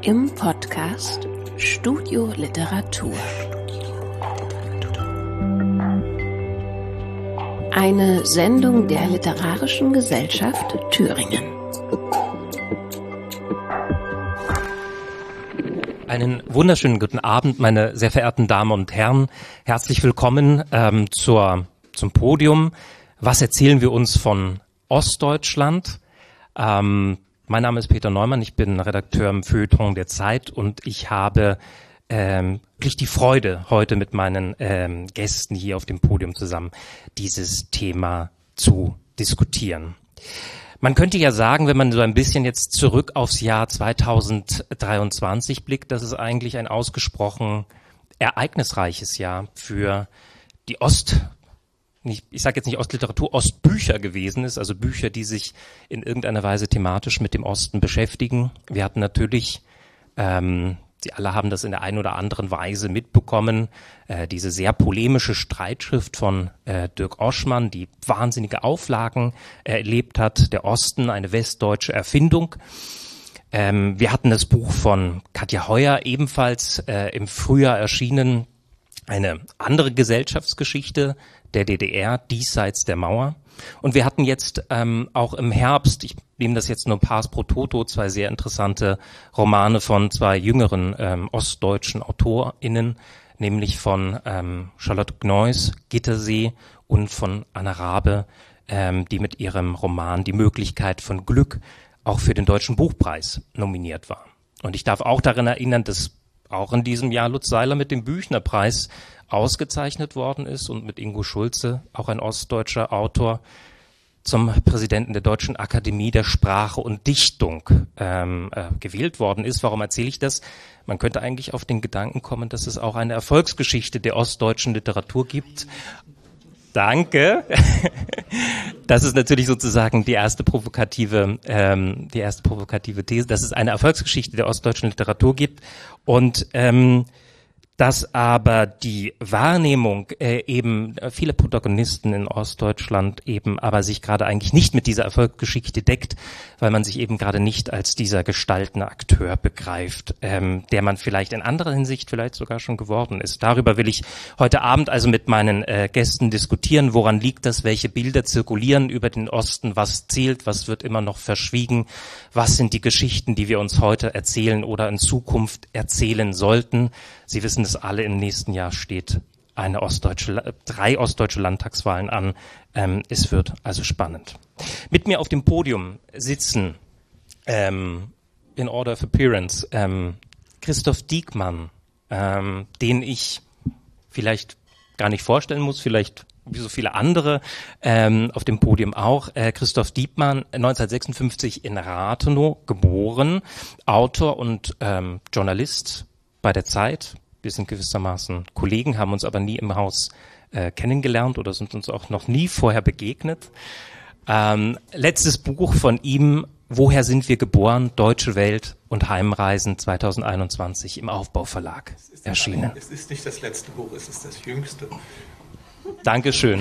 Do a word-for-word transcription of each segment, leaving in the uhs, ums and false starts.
im Podcast Studio Literatur. Eine Sendung der Literarischen Gesellschaft Thüringen. Einen wunderschönen guten Abend, meine sehr verehrten Damen und Herren. Herzlich willkommen ähm, zur, zum Podium. Was erzählen wir uns von Ostdeutschland? Ähm, mein Name ist Peter Neumann, ich bin Redakteur im Feuilleton der Zeit und ich habe ähm, wirklich die Freude, heute mit meinen ähm, Gästen hier auf dem Podium zusammen dieses Thema zu diskutieren. Man könnte ja sagen, wenn man so ein bisschen jetzt zurück aufs Jahr zweitausenddreiundzwanzig blickt, dass es eigentlich ein ausgesprochen ereignisreiches Jahr für die Ost, nicht, ich sage jetzt nicht Ostliteratur, Ostbücher gewesen ist, also Bücher, die sich in irgendeiner Weise thematisch mit dem Osten beschäftigen. Wir hatten natürlich, ähm, Sie alle haben das in der einen oder anderen Weise mitbekommen, äh, diese sehr polemische Streitschrift von äh, Dirk Oschmann, die wahnsinnige Auflagen äh, erlebt hat, der Osten, eine westdeutsche Erfindung. Ähm, wir hatten das Buch von Katja Heuer, ebenfalls äh, im Frühjahr erschienen, eine andere Gesellschaftsgeschichte der D D R, diesseits der Mauer. Und wir hatten jetzt ähm, auch im Herbst, ich nehme das jetzt nur pars pro toto, zwei sehr interessante Romane von zwei jüngeren ähm, ostdeutschen AutorInnen, nämlich von ähm, Charlotte Gneuss, Gittersee, und von Anna Rabe, ähm, die mit ihrem Roman Die Möglichkeit von Glück auch für den Deutschen Buchpreis nominiert war. Und ich darf auch daran erinnern, dass auch in diesem Jahr Lutz Seiler mit dem Büchnerpreis ausgezeichnet worden ist und mit Ingo Schulze, auch ein ostdeutscher Autor, zum Präsidenten der Deutschen Akademie der Sprache und Dichtung ähm, äh, gewählt worden ist. Warum erzähle ich das? Man könnte eigentlich auf den Gedanken kommen, dass es auch eine Erfolgsgeschichte der ostdeutschen Literatur gibt. Danke. Das ist natürlich sozusagen die erste provokative, ähm, die erste provokative These, dass es eine Erfolgsgeschichte der ostdeutschen Literatur gibt und ähm, dass aber die Wahrnehmung äh, eben äh, viele Protagonisten in Ostdeutschland eben aber sich gerade eigentlich nicht mit dieser Erfolgsgeschichte deckt, weil man sich eben gerade nicht als dieser gestaltende Akteur begreift, ähm, der man vielleicht in anderer Hinsicht vielleicht sogar schon geworden ist. Darüber will ich heute Abend also mit meinen äh, Gästen diskutieren. Woran liegt das? Welche Bilder zirkulieren über den Osten? Was zählt? Was wird immer noch verschwiegen? Was sind die Geschichten, die wir uns heute erzählen oder in Zukunft erzählen sollten? Sie wissen es alle, im nächsten Jahr steht eine ostdeutsche, drei ostdeutsche Landtagswahlen an. Ähm, es wird also spannend. Mit mir auf dem Podium sitzen, ähm, in Order of Appearance, ähm, Christoph Diekmann, ähm, den ich vielleicht gar nicht vorstellen muss, vielleicht wie so viele andere ähm, auf dem Podium auch. Äh, Christoph Diekmann, neunzehnhundertsechsundfünfzig in Rathenow geboren, Autor und ähm, Journalist bei der Zeit. Wir sind gewissermaßen Kollegen, haben uns aber nie im Haus äh, kennengelernt oder sind uns auch noch nie vorher begegnet. Ähm, letztes Buch von ihm, Woher sind wir geboren? Deutsche Welt und Heimreisen zweitausendeinundzwanzig im Aufbauverlag erschienen. Es ist nicht das letzte Buch, es ist das jüngste. Dankeschön.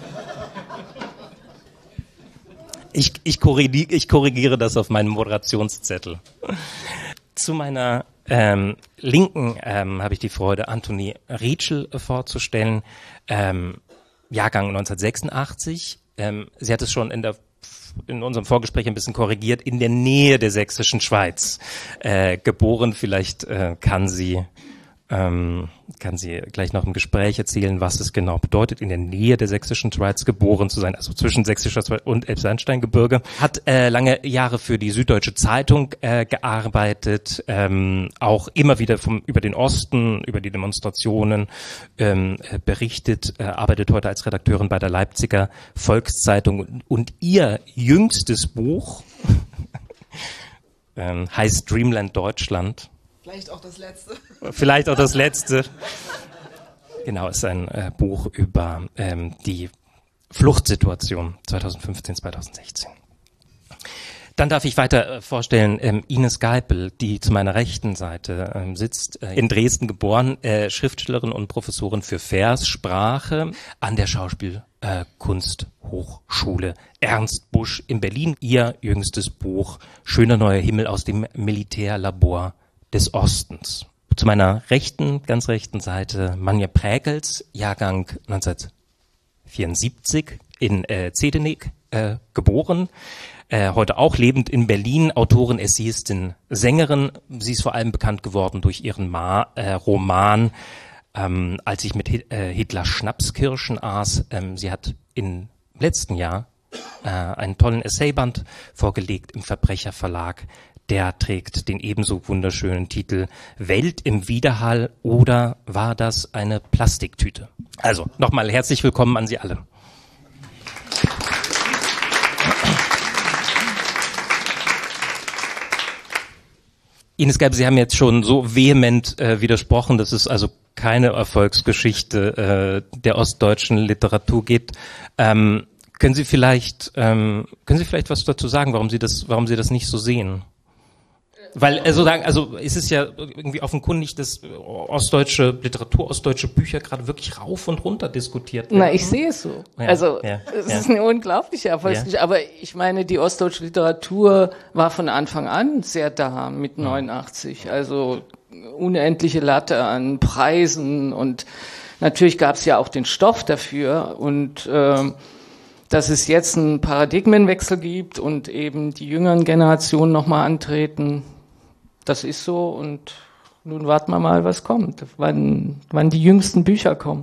Ich, ich, korrigiere, ich korrigiere das auf meinem Moderationszettel. Zu meiner ähm, Linken ähm, habe ich die Freude, Antonie Rietschel äh, vorzustellen, ähm, Jahrgang neunzehnhundertsechsundachtzig. Ähm, sie hat es schon in der in unserem Vorgespräch ein bisschen korrigiert, in der Nähe der sächsischen Schweiz äh, geboren. Vielleicht äh, kann sie ähm, kann sie gleich noch im Gespräch erzählen, was es genau bedeutet, in der Nähe der sächsischen Schweiz geboren zu sein, also zwischen sächsischer Schweiz und Elbsandsteingebirge. Hat äh, lange Jahre für die Süddeutsche Zeitung äh, gearbeitet, ähm, auch immer wieder vom, über den Osten, über die Demonstrationen ähm, äh, berichtet, äh, arbeitet heute als Redakteurin bei der Leipziger Volkszeitung und, und ihr jüngstes Buch ähm, heißt Dreamland Deutschland. Vielleicht auch das letzte. Vielleicht auch das letzte. Genau, ist ein äh, Buch über ähm, die Fluchtsituation zweitausendfünfzehn, zweitausendsechzehn. Dann darf ich weiter äh, vorstellen, ähm, Ines Geipel, die zu meiner rechten Seite ähm, sitzt, äh, in Dresden geboren, äh, Schriftstellerin und Professorin für Verssprache an der Schauspielkunsthochschule äh, Ernst Busch in Berlin. Ihr jüngstes Buch, Schöner neuer Himmel aus dem Militärlabor des Ostens. Zu meiner rechten, ganz rechten Seite Manja Präkels, Jahrgang neunzehnhundertvierundsiebzig, in äh, Zedenik äh, geboren, äh, heute auch lebend in Berlin, Autorin, Essayistin, Sängerin. Sie ist vor allem bekannt geworden durch ihren Ma äh, Roman ähm, Als ich mit Hit äh, Hitler Schnapskirschen aß. Ähm, sie hat im letzten Jahr äh, einen tollen Essayband vorgelegt im Verbrecherverlag. Der trägt den ebenso wunderschönen Titel Welt im Widerhall, oder war das eine Plastiktüte? Also nochmal herzlich willkommen an Sie alle. Ines Geib, Sie haben jetzt schon so vehement äh, widersprochen, dass es also keine Erfolgsgeschichte äh, der ostdeutschen Literatur gibt. Ähm, können Sie vielleicht ähm, können Sie vielleicht was dazu sagen, warum Sie das warum Sie das nicht so sehen? Weil also sagen, also es ist ja irgendwie offenkundig, dass ostdeutsche Literatur, ostdeutsche Bücher gerade wirklich rauf und runter diskutiert werden. Na, ich sehe es so. Ja, also ja, es ja. ist eine unglaubliche Erfolgsgeschichte. Ja. Aber ich meine, die ostdeutsche Literatur war von Anfang an sehr da mit neunundachtzig. Also unendliche Latte an Preisen, und natürlich gab es ja auch den Stoff dafür, und ähm, dass es jetzt einen Paradigmenwechsel gibt und eben die jüngeren Generationen nochmal antreten, das ist so, und nun warten wir mal, was kommt, wann, wann die jüngsten Bücher kommen.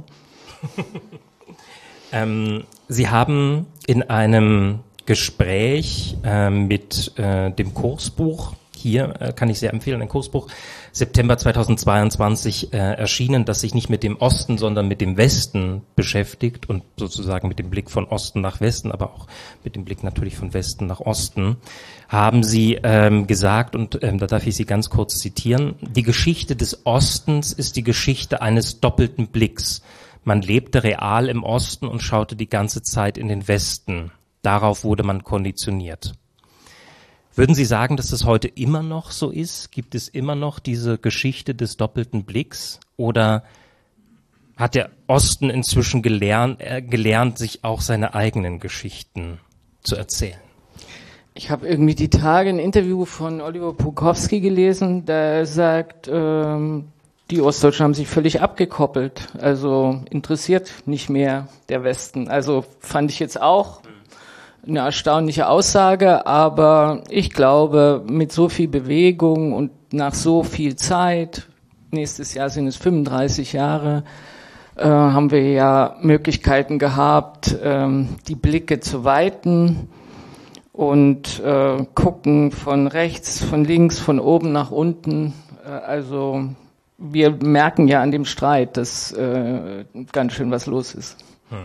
ähm, Sie haben in einem Gespräch äh, mit äh, dem Kursbuch, hier äh, kann ich sehr empfehlen, ein Kursbuch, September zweitausendzweiundzwanzig äh, erschienen, das sich nicht mit dem Osten, sondern mit dem Westen beschäftigt und sozusagen mit dem Blick von Osten nach Westen, aber auch mit dem Blick natürlich von Westen nach Osten, haben Sie ähm, gesagt, und ähm, da darf ich Sie ganz kurz zitieren: Die Geschichte des Ostens ist die Geschichte eines doppelten Blicks. Man lebte real im Osten und schaute die ganze Zeit in den Westen. Darauf wurde man konditioniert. Würden Sie sagen, dass das heute immer noch so ist? Gibt es immer noch diese Geschichte des doppelten Blicks? Oder hat der Osten inzwischen gelernt, äh, gelernt, sich auch seine eigenen Geschichten zu erzählen? Ich habe irgendwie die Tage ein Interview von Oliver Pukowski gelesen, der sagt, ähm, die Ostdeutschen haben sich völlig abgekoppelt. Also interessiert nicht mehr der Westen. Also fand ich jetzt auch eine erstaunliche Aussage, aber ich glaube, mit so viel Bewegung und nach so viel Zeit, nächstes Jahr sind es fünfunddreißig Jahre, äh, haben wir ja Möglichkeiten gehabt, ähm, die Blicke zu weiten und äh, gucken von rechts, von links, von oben nach unten. Äh, also wir merken ja an dem Streit, dass äh, ganz schön was los ist. Hm.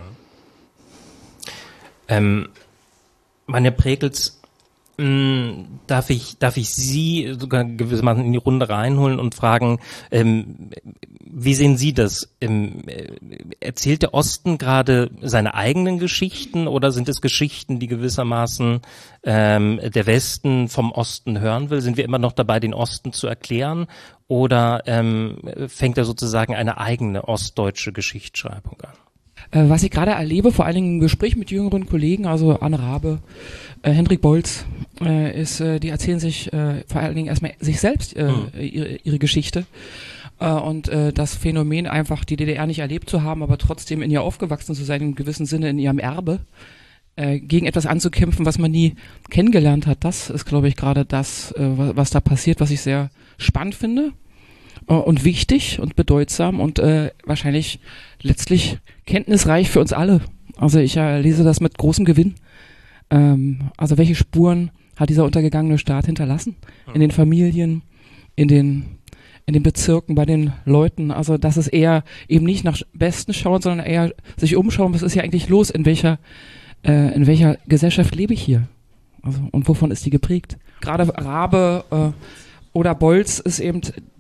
Ähm Manja Präkels, mh, darf ich, darf ich Sie sogar gewissermaßen in die Runde reinholen und fragen, ähm, wie sehen Sie das? Ähm, erzählt der Osten gerade seine eigenen Geschichten, oder sind es Geschichten, die gewissermaßen ähm, der Westen vom Osten hören will? Sind wir immer noch dabei, den Osten zu erklären, oder ähm, fängt er sozusagen eine eigene ostdeutsche Geschichtsschreibung an? Was ich gerade erlebe, vor allen Dingen im Gespräch mit jüngeren Kollegen, also Anne Rabe, äh, Hendrik Bolz, äh, ist, äh, die erzählen sich äh, vor allen Dingen erstmal sich selbst äh, mhm. ihre, ihre Geschichte. Äh, und äh, das Phänomen einfach, die D D R nicht erlebt zu haben, aber trotzdem in ihr aufgewachsen zu sein, im gewissen Sinne in ihrem Erbe, äh, gegen etwas anzukämpfen, was man nie kennengelernt hat, das ist, glaube ich, gerade das, äh, was, was da passiert, was ich sehr spannend finde. Und wichtig und bedeutsam und äh, wahrscheinlich letztlich kenntnisreich für uns alle. Also ich äh, lese das mit großem Gewinn. Ähm, also welche Spuren hat dieser untergegangene Staat hinterlassen? In den Familien, in den in den Bezirken, bei den Leuten. Also das ist eher eben nicht nach Westen schauen, sondern eher sich umschauen, was ist ja eigentlich los, in welcher äh, in welcher Gesellschaft lebe ich hier? Also und wovon ist die geprägt? Gerade Rabe äh, oder Bolz ist eben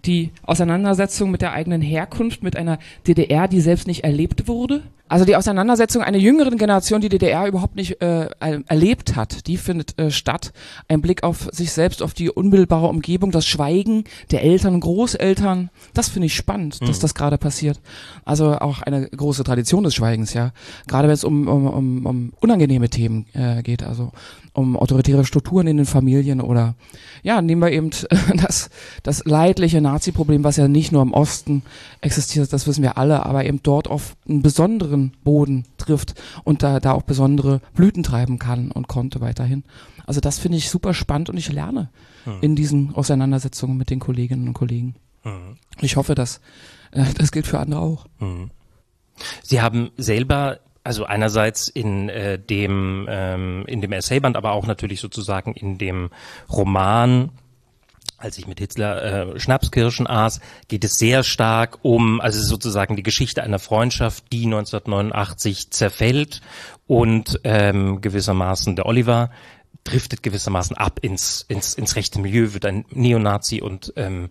die Auseinandersetzung mit der eigenen Herkunft, mit einer D D R, die selbst nicht erlebt wurde. Also die Auseinandersetzung einer jüngeren Generation, die D D R überhaupt nicht äh, erlebt hat, die findet äh, statt. Ein Blick auf sich selbst, auf die unmittelbare Umgebung, das Schweigen der Eltern und Großeltern, das finde ich spannend, mhm. dass das gerade passiert. Also auch eine große Tradition des Schweigens, ja. Gerade wenn es um, um, um, um unangenehme Themen äh, geht, also um autoritäre Strukturen in den Familien oder ja, nehmen wir eben das, das leidliche Nazi-Problem, was ja nicht nur im Osten existiert, das wissen wir alle, aber eben dort auf einen besonderen Boden trifft und da, da auch besondere Blüten treiben kann und konnte weiterhin. Also das finde ich super spannend und ich lerne hm. in diesen Auseinandersetzungen mit den Kolleginnen und Kollegen. Hm. Ich hoffe, dass äh, das gilt für andere auch. Hm. Sie haben selber also einerseits in äh, dem ähm, in dem Essayband, aber auch natürlich sozusagen in dem Roman, als ich mit Hitler äh, Schnapskirschen aß, geht es sehr stark um, also sozusagen die Geschichte einer Freundschaft, die neunzehnhundertneunundachtzig zerfällt und ähm, gewissermaßen der Oliver driftet gewissermaßen ab ins ins ins rechte Milieu, wird ein Neonazi und ähm,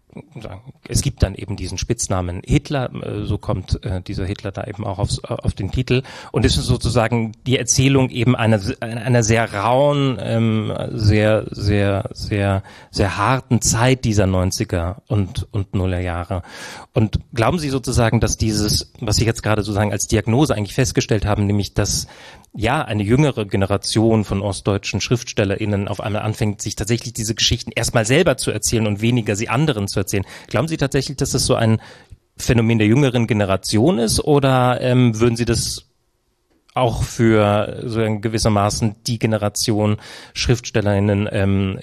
es gibt dann eben diesen Spitznamen Hitler, so kommt äh, dieser Hitler da eben auch aufs, auf den Titel und es ist sozusagen die Erzählung eben einer einer sehr rauen, ähm, sehr sehr sehr sehr harten Zeit dieser neunziger und und Nuller Jahre. Und glauben Sie sozusagen, dass dieses, was Sie jetzt gerade sozusagen als Diagnose eigentlich festgestellt haben, nämlich dass ja eine jüngere Generation von ostdeutschen SchriftstellerInnen auf einmal anfängt, sich tatsächlich diese Geschichten erstmal selber zu erzählen und weniger sie anderen zu erzählen. Glauben Sie tatsächlich, dass das so ein Phänomen der jüngeren Generation ist oder ähm, würden Sie das auch für so gewissermaßen die Generation SchriftstellerInnen ähm,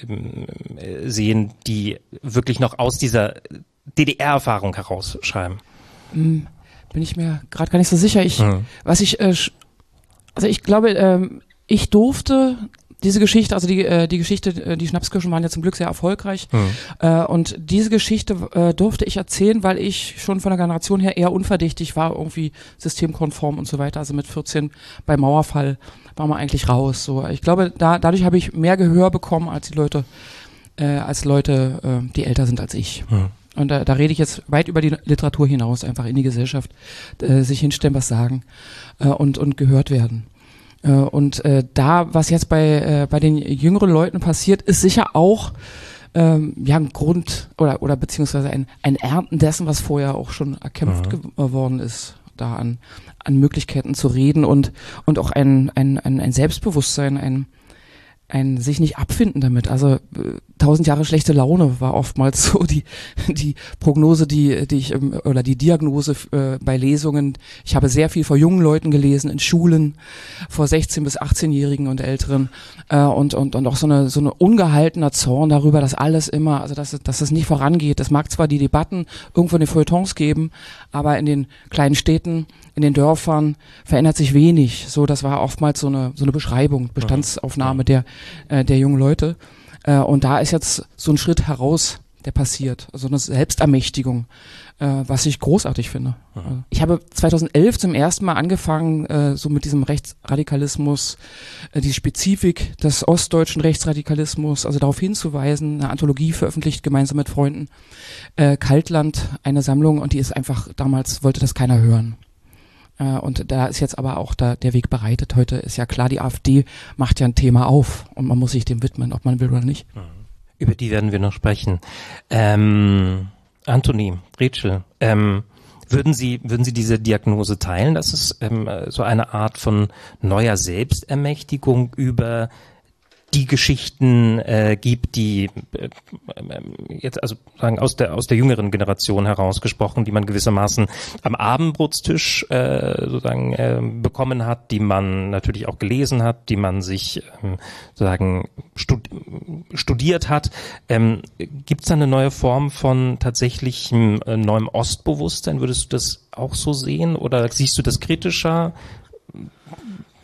sehen, die wirklich noch aus dieser D D R-Erfahrung herausschreiben? Bin ich mir gerade gar nicht so sicher. Ich, hm. was ich äh, Also ich glaube, ähm, ich durfte diese Geschichte, also die äh, die Geschichte, äh, die Schnapskirschen waren ja zum Glück sehr erfolgreich mhm. äh, und diese Geschichte äh, durfte ich erzählen, weil ich schon von der Generation her eher unverdächtig war, irgendwie systemkonform und so weiter. Also mit vierzehn beim Mauerfall war man eigentlich raus. So, ich glaube, da dadurch habe ich mehr Gehör bekommen als die Leute, äh, als Leute, äh, die älter sind als ich. Mhm. Und da, da rede ich jetzt weit über die Literatur hinaus, einfach in die Gesellschaft, äh, sich hinstellen, was sagen äh, und und gehört werden. Äh, und äh, da, was jetzt bei äh, bei den jüngeren Leuten passiert, ist sicher auch ähm, ja ein Grund oder oder beziehungsweise ein ein Ernten dessen, was vorher auch schon erkämpft mhm. geworden ist, da an an Möglichkeiten zu reden und und auch ein ein ein, ein Selbstbewusstsein, ein ein sich nicht abfinden damit. Also tausend Jahre schlechte Laune war oftmals so die die Prognose, die die ich oder die Diagnose äh, bei Lesungen. Ich habe sehr viel vor jungen Leuten gelesen in Schulen, vor sechzehn bis achtzehnjährigen und Älteren äh, und und und auch so eine so eine ungehaltener Zorn darüber, dass alles immer, also dass dass es nicht vorangeht. Es mag zwar die Debatten irgendwo in den Feuilletons geben, aber in den kleinen Städten, in den Dörfern verändert sich wenig. So, das war oftmals so eine so eine Beschreibung, Bestandsaufnahme der äh, der jungen Leute. Äh, und da ist jetzt so ein Schritt heraus, der passiert, also eine Selbstermächtigung, äh, was ich großartig finde. Mhm. Ich habe zweitausendelf zum ersten Mal angefangen, äh, so mit diesem Rechtsradikalismus, äh, die Spezifik des ostdeutschen Rechtsradikalismus, also darauf hinzuweisen, eine Anthologie veröffentlicht, gemeinsam mit Freunden, äh, Kaltland, eine Sammlung, und die ist einfach, damals wollte das keiner hören. Uh, und da ist jetzt aber auch da der Weg bereitet. Heute ist ja klar, die AfD macht ja ein Thema auf und man muss sich dem widmen, ob man will oder nicht. Über die werden wir noch sprechen. Ähm, Anthony, Rachel, ähm, würden Sie, würden Sie diese Diagnose teilen, dass es ähm, so eine Art von neuer Selbstermächtigung über die Geschichten äh, gibt, die äh, jetzt also sagen aus der aus der jüngeren Generation herausgesprochen, die man gewissermaßen am Abendbrotstisch äh, sozusagen äh, bekommen hat, die man natürlich auch gelesen hat, die man sich ähm, sozusagen stud studiert hat. Ähm, gibt es da eine neue Form von tatsächlichem äh, neuem Ostbewusstsein? Würdest du das auch so sehen oder siehst du das kritischer?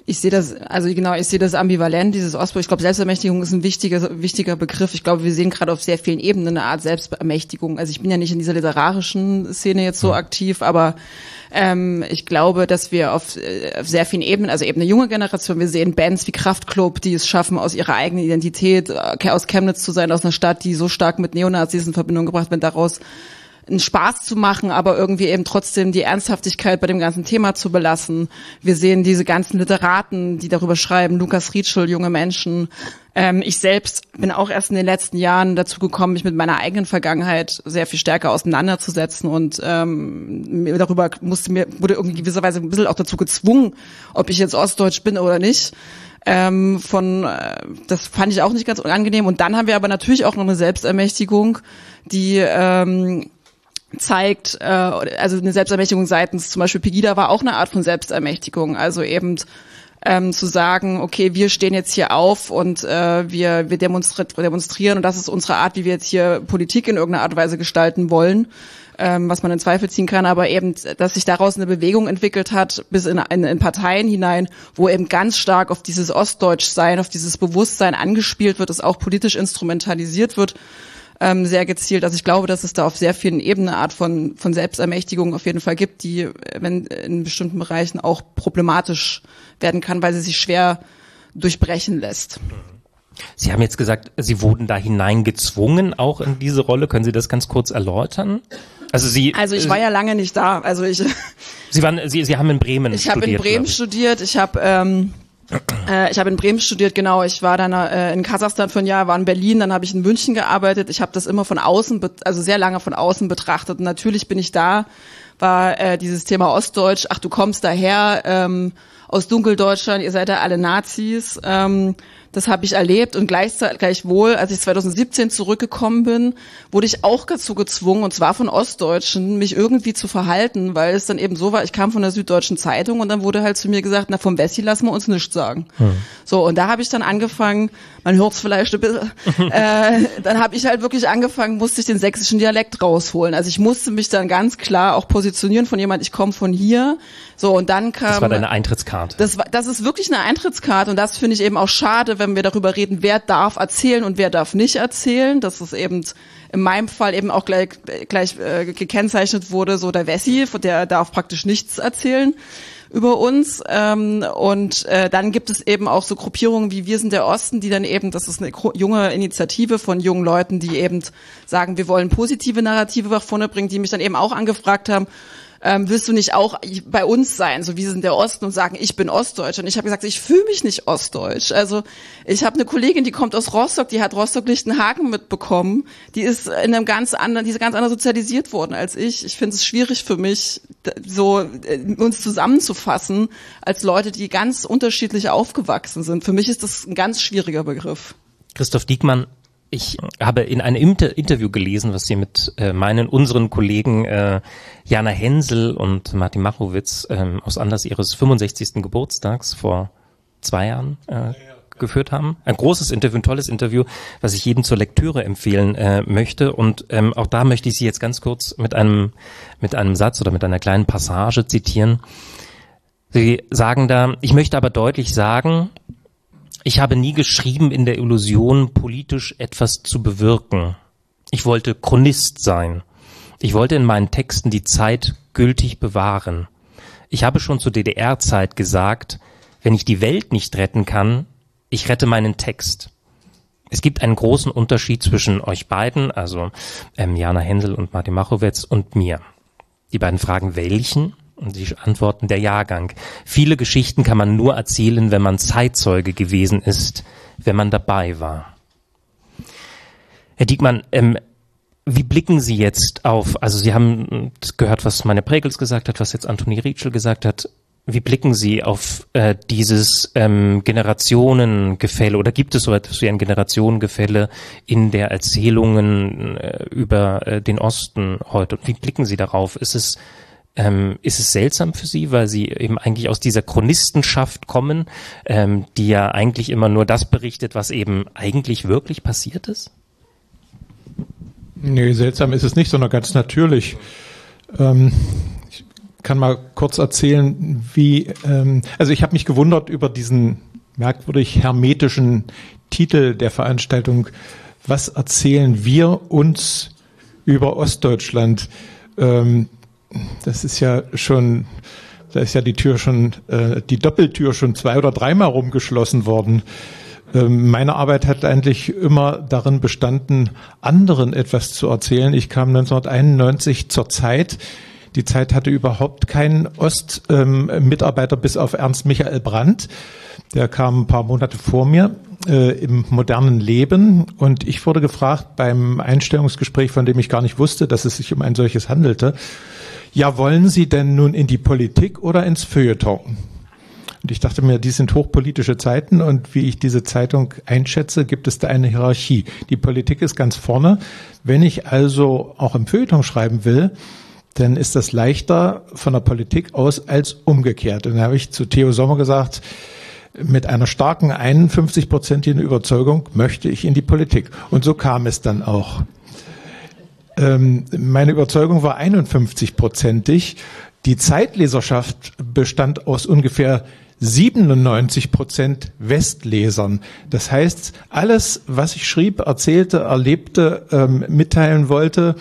Ich sehe das, also genau, ich sehe das ambivalent, dieses Ostblock. Ich glaube, Selbstermächtigung ist ein wichtiger, wichtiger Begriff. Ich glaube, wir sehen gerade auf sehr vielen Ebenen eine Art Selbstermächtigung. Also ich bin ja nicht in dieser literarischen Szene jetzt so aktiv, aber ähm, ich glaube, dass wir auf, auf sehr vielen Ebenen, also eben eine junge Generation, wir sehen Bands wie Kraftklub, die es schaffen, aus ihrer eigenen Identität, aus Chemnitz zu sein, aus einer Stadt, die so stark mit Neonazis in Verbindung gebracht wird, daraus einen Spaß zu machen, aber irgendwie eben trotzdem die Ernsthaftigkeit bei dem ganzen Thema zu belassen. Wir sehen diese ganzen Literaten, die darüber schreiben, Lukas Rietschel, junge Menschen. Ähm, ich selbst bin auch erst in den letzten Jahren dazu gekommen, mich mit meiner eigenen Vergangenheit sehr viel stärker auseinanderzusetzen und ähm, mir darüber musste mir wurde irgendwie gewisserweise ein bisschen auch dazu gezwungen, ob ich jetzt ostdeutsch bin oder nicht. Ähm, von äh, das fand ich auch nicht ganz unangenehm. Und dann haben wir aber natürlich auch noch eine Selbstermächtigung, die ähm, zeigt, äh, also eine Selbstermächtigung seitens zum Beispiel Pegida war auch eine Art von Selbstermächtigung, also eben ähm, zu sagen, okay, wir stehen jetzt hier auf und äh, wir wir demonstri- demonstrieren und das ist unsere Art, wie wir jetzt hier Politik in irgendeiner Art und Weise gestalten wollen, ähm, was man in Zweifel ziehen kann, aber eben, dass sich daraus eine Bewegung entwickelt hat, bis in, in, in Parteien hinein, wo eben ganz stark auf dieses Ostdeutschsein, auf dieses Bewusstsein angespielt wird, das auch politisch instrumentalisiert wird, Ähm, sehr gezielt. Also ich glaube, dass es da auf sehr vielen Ebenen eine Art von, von Selbstermächtigung auf jeden Fall gibt, die wenn in bestimmten Bereichen auch problematisch werden kann, weil sie sich schwer durchbrechen lässt. Sie haben jetzt gesagt, Sie wurden da hineingezwungen, auch in diese Rolle. Können Sie das ganz kurz erläutern? Also Sie. Also ich war ja lange nicht da. Also ich. Sie waren, Sie, Sie haben in Bremen ich studiert. Ich habe in Bremen studiert. Ich habe ähm, Äh, ich habe in Bremen studiert, genau. Ich war dann äh, in Kasachstan für ein Jahr, war in Berlin, dann habe ich in München gearbeitet. Ich habe das immer von außen, be- also sehr lange von außen betrachtet. Und natürlich bin ich da, war äh, dieses Thema Ostdeutsch. Ach, du kommst daher ähm, aus Dunkeldeutschland, ihr seid ja alle Nazis. Ähm, das habe ich erlebt und gleichzeitig gleichwohl, als ich zwanzig siebzehn zurückgekommen bin, wurde ich auch dazu gezwungen, und zwar von Ostdeutschen, mich irgendwie zu verhalten, weil es dann eben so war, ich kam von der Süddeutschen Zeitung und dann wurde halt zu mir gesagt, na vom Wessi lassen wir uns nichts sagen. Hm. So, und da habe ich dann angefangen, man hört es vielleicht ein bisschen, äh, dann habe ich halt wirklich angefangen, musste ich den sächsischen Dialekt rausholen. Also ich musste mich dann ganz klar auch positionieren von jemand, ich komme von hier. So, und dann kam... Das war deine Eintrittskarte. Das war, das ist wirklich eine Eintrittskarte und das finde ich eben auch schade, wenn wir darüber reden, wer darf erzählen und wer darf nicht erzählen. Das ist eben in meinem Fall eben auch gleich, gleich äh, gekennzeichnet wurde, so der Wessi, der darf praktisch nichts erzählen über uns. Ähm, und äh, dann gibt es eben auch so Gruppierungen wie Wir sind der Osten, die dann eben, das ist eine junge Initiative von jungen Leuten, die eben sagen, wir wollen positive Narrative nach vorne bringen, die mich dann eben auch angefragt haben, Ähm, willst du nicht auch bei uns sein, so wie sind der Osten und sagen, ich bin Ostdeutsch? Und ich habe gesagt, ich fühle mich nicht Ostdeutsch. Also ich habe eine Kollegin, die kommt aus Rostock, die hat Rostock-Lichtenhagen mitbekommen. Die ist in einem ganz anderen, die ist ganz anders sozialisiert worden als ich. Ich finde es schwierig für mich, so uns zusammenzufassen als Leute, die ganz unterschiedlich aufgewachsen sind. Für mich ist das ein ganz schwieriger Begriff. Christoph Diekmann, ich habe in einem Inter- Interview gelesen, was Sie mit äh, meinen, unseren Kollegen äh, Jana Hensel und Martin Machowitz äh, aus Anlass ihres fünfundsechzigsten Geburtstags vor zwei Jahren äh, geführt haben. Ein großes Interview, ein tolles Interview, was ich jedem zur Lektüre empfehlen äh, möchte. Und ähm, auch da möchte ich Sie jetzt ganz kurz mit einem mit einem Satz oder mit einer kleinen Passage zitieren. Sie sagen da, ich möchte aber deutlich sagen, ich habe nie geschrieben in der Illusion, politisch etwas zu bewirken. Ich wollte Chronist sein. Ich wollte in meinen Texten die Zeit gültig bewahren. Ich habe schon zur D D R-Zeit gesagt, wenn ich die Welt nicht retten kann, ich rette meinen Text. Es gibt einen großen Unterschied zwischen euch beiden, also ähm, Jana Hensel und Martin Machowitz und mir. Die beiden fragen, welchen? Und sie antworten, der Jahrgang. Viele Geschichten kann man nur erzählen, wenn man Zeitzeuge gewesen ist, wenn man dabei war. Herr Diekmann, ähm, wie blicken Sie jetzt auf, also Sie haben gehört, was Meine Prägels gesagt hat, was jetzt Antoni Rietschel gesagt hat. Wie blicken Sie auf äh, dieses ähm, Generationengefälle oder gibt es so etwas wie ein Generationengefälle in der Erzählungen äh, über äh, den Osten heute? Wie blicken Sie darauf? Ist es Ähm, ist es seltsam für Sie, weil Sie eben eigentlich aus dieser Chronistenschaft kommen, ähm, die ja eigentlich immer nur das berichtet, was eben eigentlich wirklich passiert ist? Nee, seltsam ist es nicht, sondern ganz natürlich. Ähm, ich kann mal kurz erzählen, wie, ähm, also ich habe mich gewundert über diesen merkwürdig hermetischen Titel der Veranstaltung. Was erzählen wir uns über Ostdeutschland? Ähm, das ist ja schon, da ist ja die Tür schon, äh, die Doppeltür schon zwei oder dreimal rumgeschlossen worden. Ähm, meine Arbeit hat eigentlich immer darin bestanden, anderen etwas zu erzählen. Ich kam neunzehnhunderteinundneunzig zur Zeit. Die Zeit hatte überhaupt keinen Ostmitarbeiter ähm, bis auf Ernst Michael Brandt. Der kam ein paar Monate vor mir äh, im modernen Leben. Und ich wurde gefragt beim Einstellungsgespräch, von dem ich gar nicht wusste, dass es sich um ein solches handelte. Ja, wollen Sie denn nun in die Politik oder ins Feuilleton? Und ich dachte mir, die sind hochpolitische Zeiten und wie ich diese Zeitung einschätze, gibt es da eine Hierarchie. Die Politik ist ganz vorne. Wenn ich also auch im Feuilleton schreiben will, dann ist das leichter von der Politik aus als umgekehrt. Und da habe ich zu Theo Sommer gesagt, mit einer starken einundfünfzig-prozentigen Überzeugung möchte ich in die Politik. Und so kam es dann auch. Ähm, meine Überzeugung war einundfünfzig-prozentig. Die Zeitleserschaft bestand aus ungefähr siebenundneunzig Prozent Westlesern. Das heißt, alles, was ich schrieb, erzählte, erlebte, ähm, mitteilen wollte,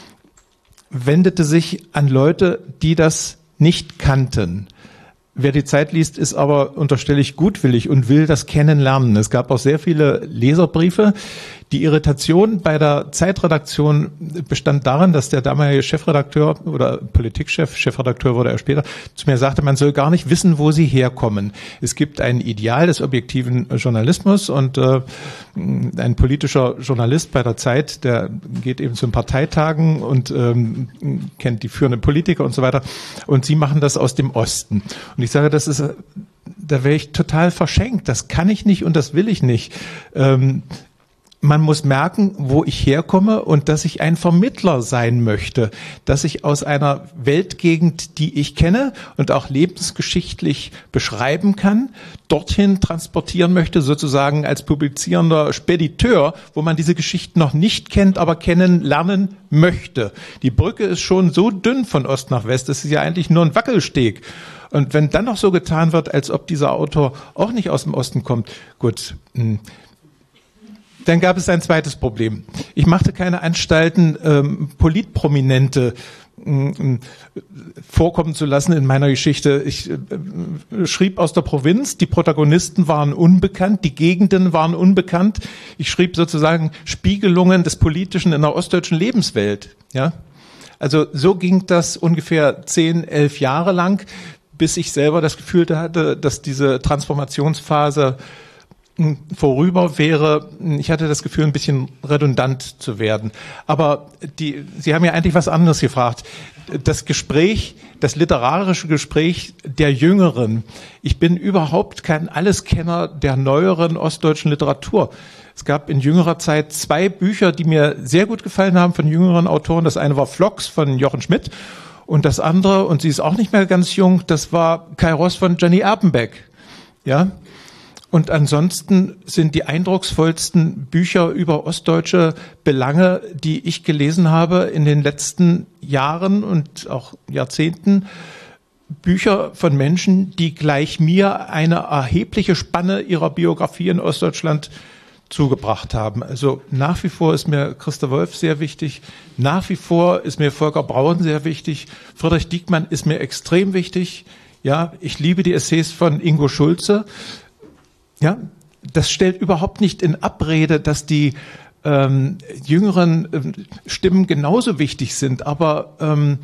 wendete sich an Leute, die das nicht kannten. Wer die Zeit liest, ist aber, unterstelle ich, gutwillig und will das kennenlernen. Es gab auch sehr viele Leserbriefe. Die Irritation bei der Zeitredaktion bestand darin, dass der damalige Chefredakteur oder Politikchef, Chefredakteur wurde er später, zu mir sagte, man soll gar nicht wissen, wo sie herkommen. Es gibt ein Ideal des objektiven Journalismus und äh, ein politischer Journalist bei der Zeit, der geht eben zu den Parteitagen und ähm, kennt die führenden Politiker und so weiter. Und sie machen das aus dem Osten. Und ich sage, das ist, da wäre ich total verschenkt. Das kann ich nicht und das will ich nicht. Ähm, Man muss merken, wo ich herkomme und dass ich ein Vermittler sein möchte, dass ich aus einer Weltgegend, die ich kenne und auch lebensgeschichtlich beschreiben kann, dorthin transportieren möchte, sozusagen als publizierender Spediteur, wo man diese Geschichten noch nicht kennt, aber kennenlernen möchte. Die Brücke ist schon so dünn von Ost nach West, das ist ja eigentlich nur ein Wackelsteg. Und wenn dann noch so getan wird, als ob dieser Autor auch nicht aus dem Osten kommt, gut, mh. Dann gab es ein zweites Problem. Ich machte keine Anstalten, ähm, Politprominente ähm, vorkommen zu lassen in meiner Geschichte. Ich äh, schrieb aus der Provinz, die Protagonisten waren unbekannt, die Gegenden waren unbekannt. Ich schrieb sozusagen Spiegelungen des Politischen in der ostdeutschen Lebenswelt. Ja, also so ging das ungefähr zehn, elf Jahre lang, bis ich selber das Gefühl hatte, dass diese Transformationsphase vorüber wäre. Ich hatte das Gefühl, ein bisschen redundant zu werden. Aber die, Sie haben ja eigentlich was anderes gefragt. Das Gespräch, das literarische Gespräch der Jüngeren. Ich bin überhaupt kein Alleskenner der neueren ostdeutschen Literatur. Es gab in jüngerer Zeit zwei Bücher, die mir sehr gut gefallen haben von jüngeren Autoren. Das eine war Phlox von Jochen Schmidt und das andere, und sie ist auch nicht mehr ganz jung, das war Kairos von Jenny Erpenbeck. Ja. Und ansonsten sind die eindrucksvollsten Bücher über ostdeutsche Belange, die ich gelesen habe in den letzten Jahren und auch Jahrzehnten, Bücher von Menschen, die gleich mir eine erhebliche Spanne ihrer Biografie in Ostdeutschland zugebracht haben. Also nach wie vor ist mir Christa Wolf sehr wichtig, nach wie vor ist mir Volker Braun sehr wichtig, Friedrich Diekmann ist mir extrem wichtig. Ja, ich liebe die Essays von Ingo Schulze. Ja, das stellt überhaupt nicht in Abrede, dass die ähm, jüngeren ähm, Stimmen genauso wichtig sind, aber ähm,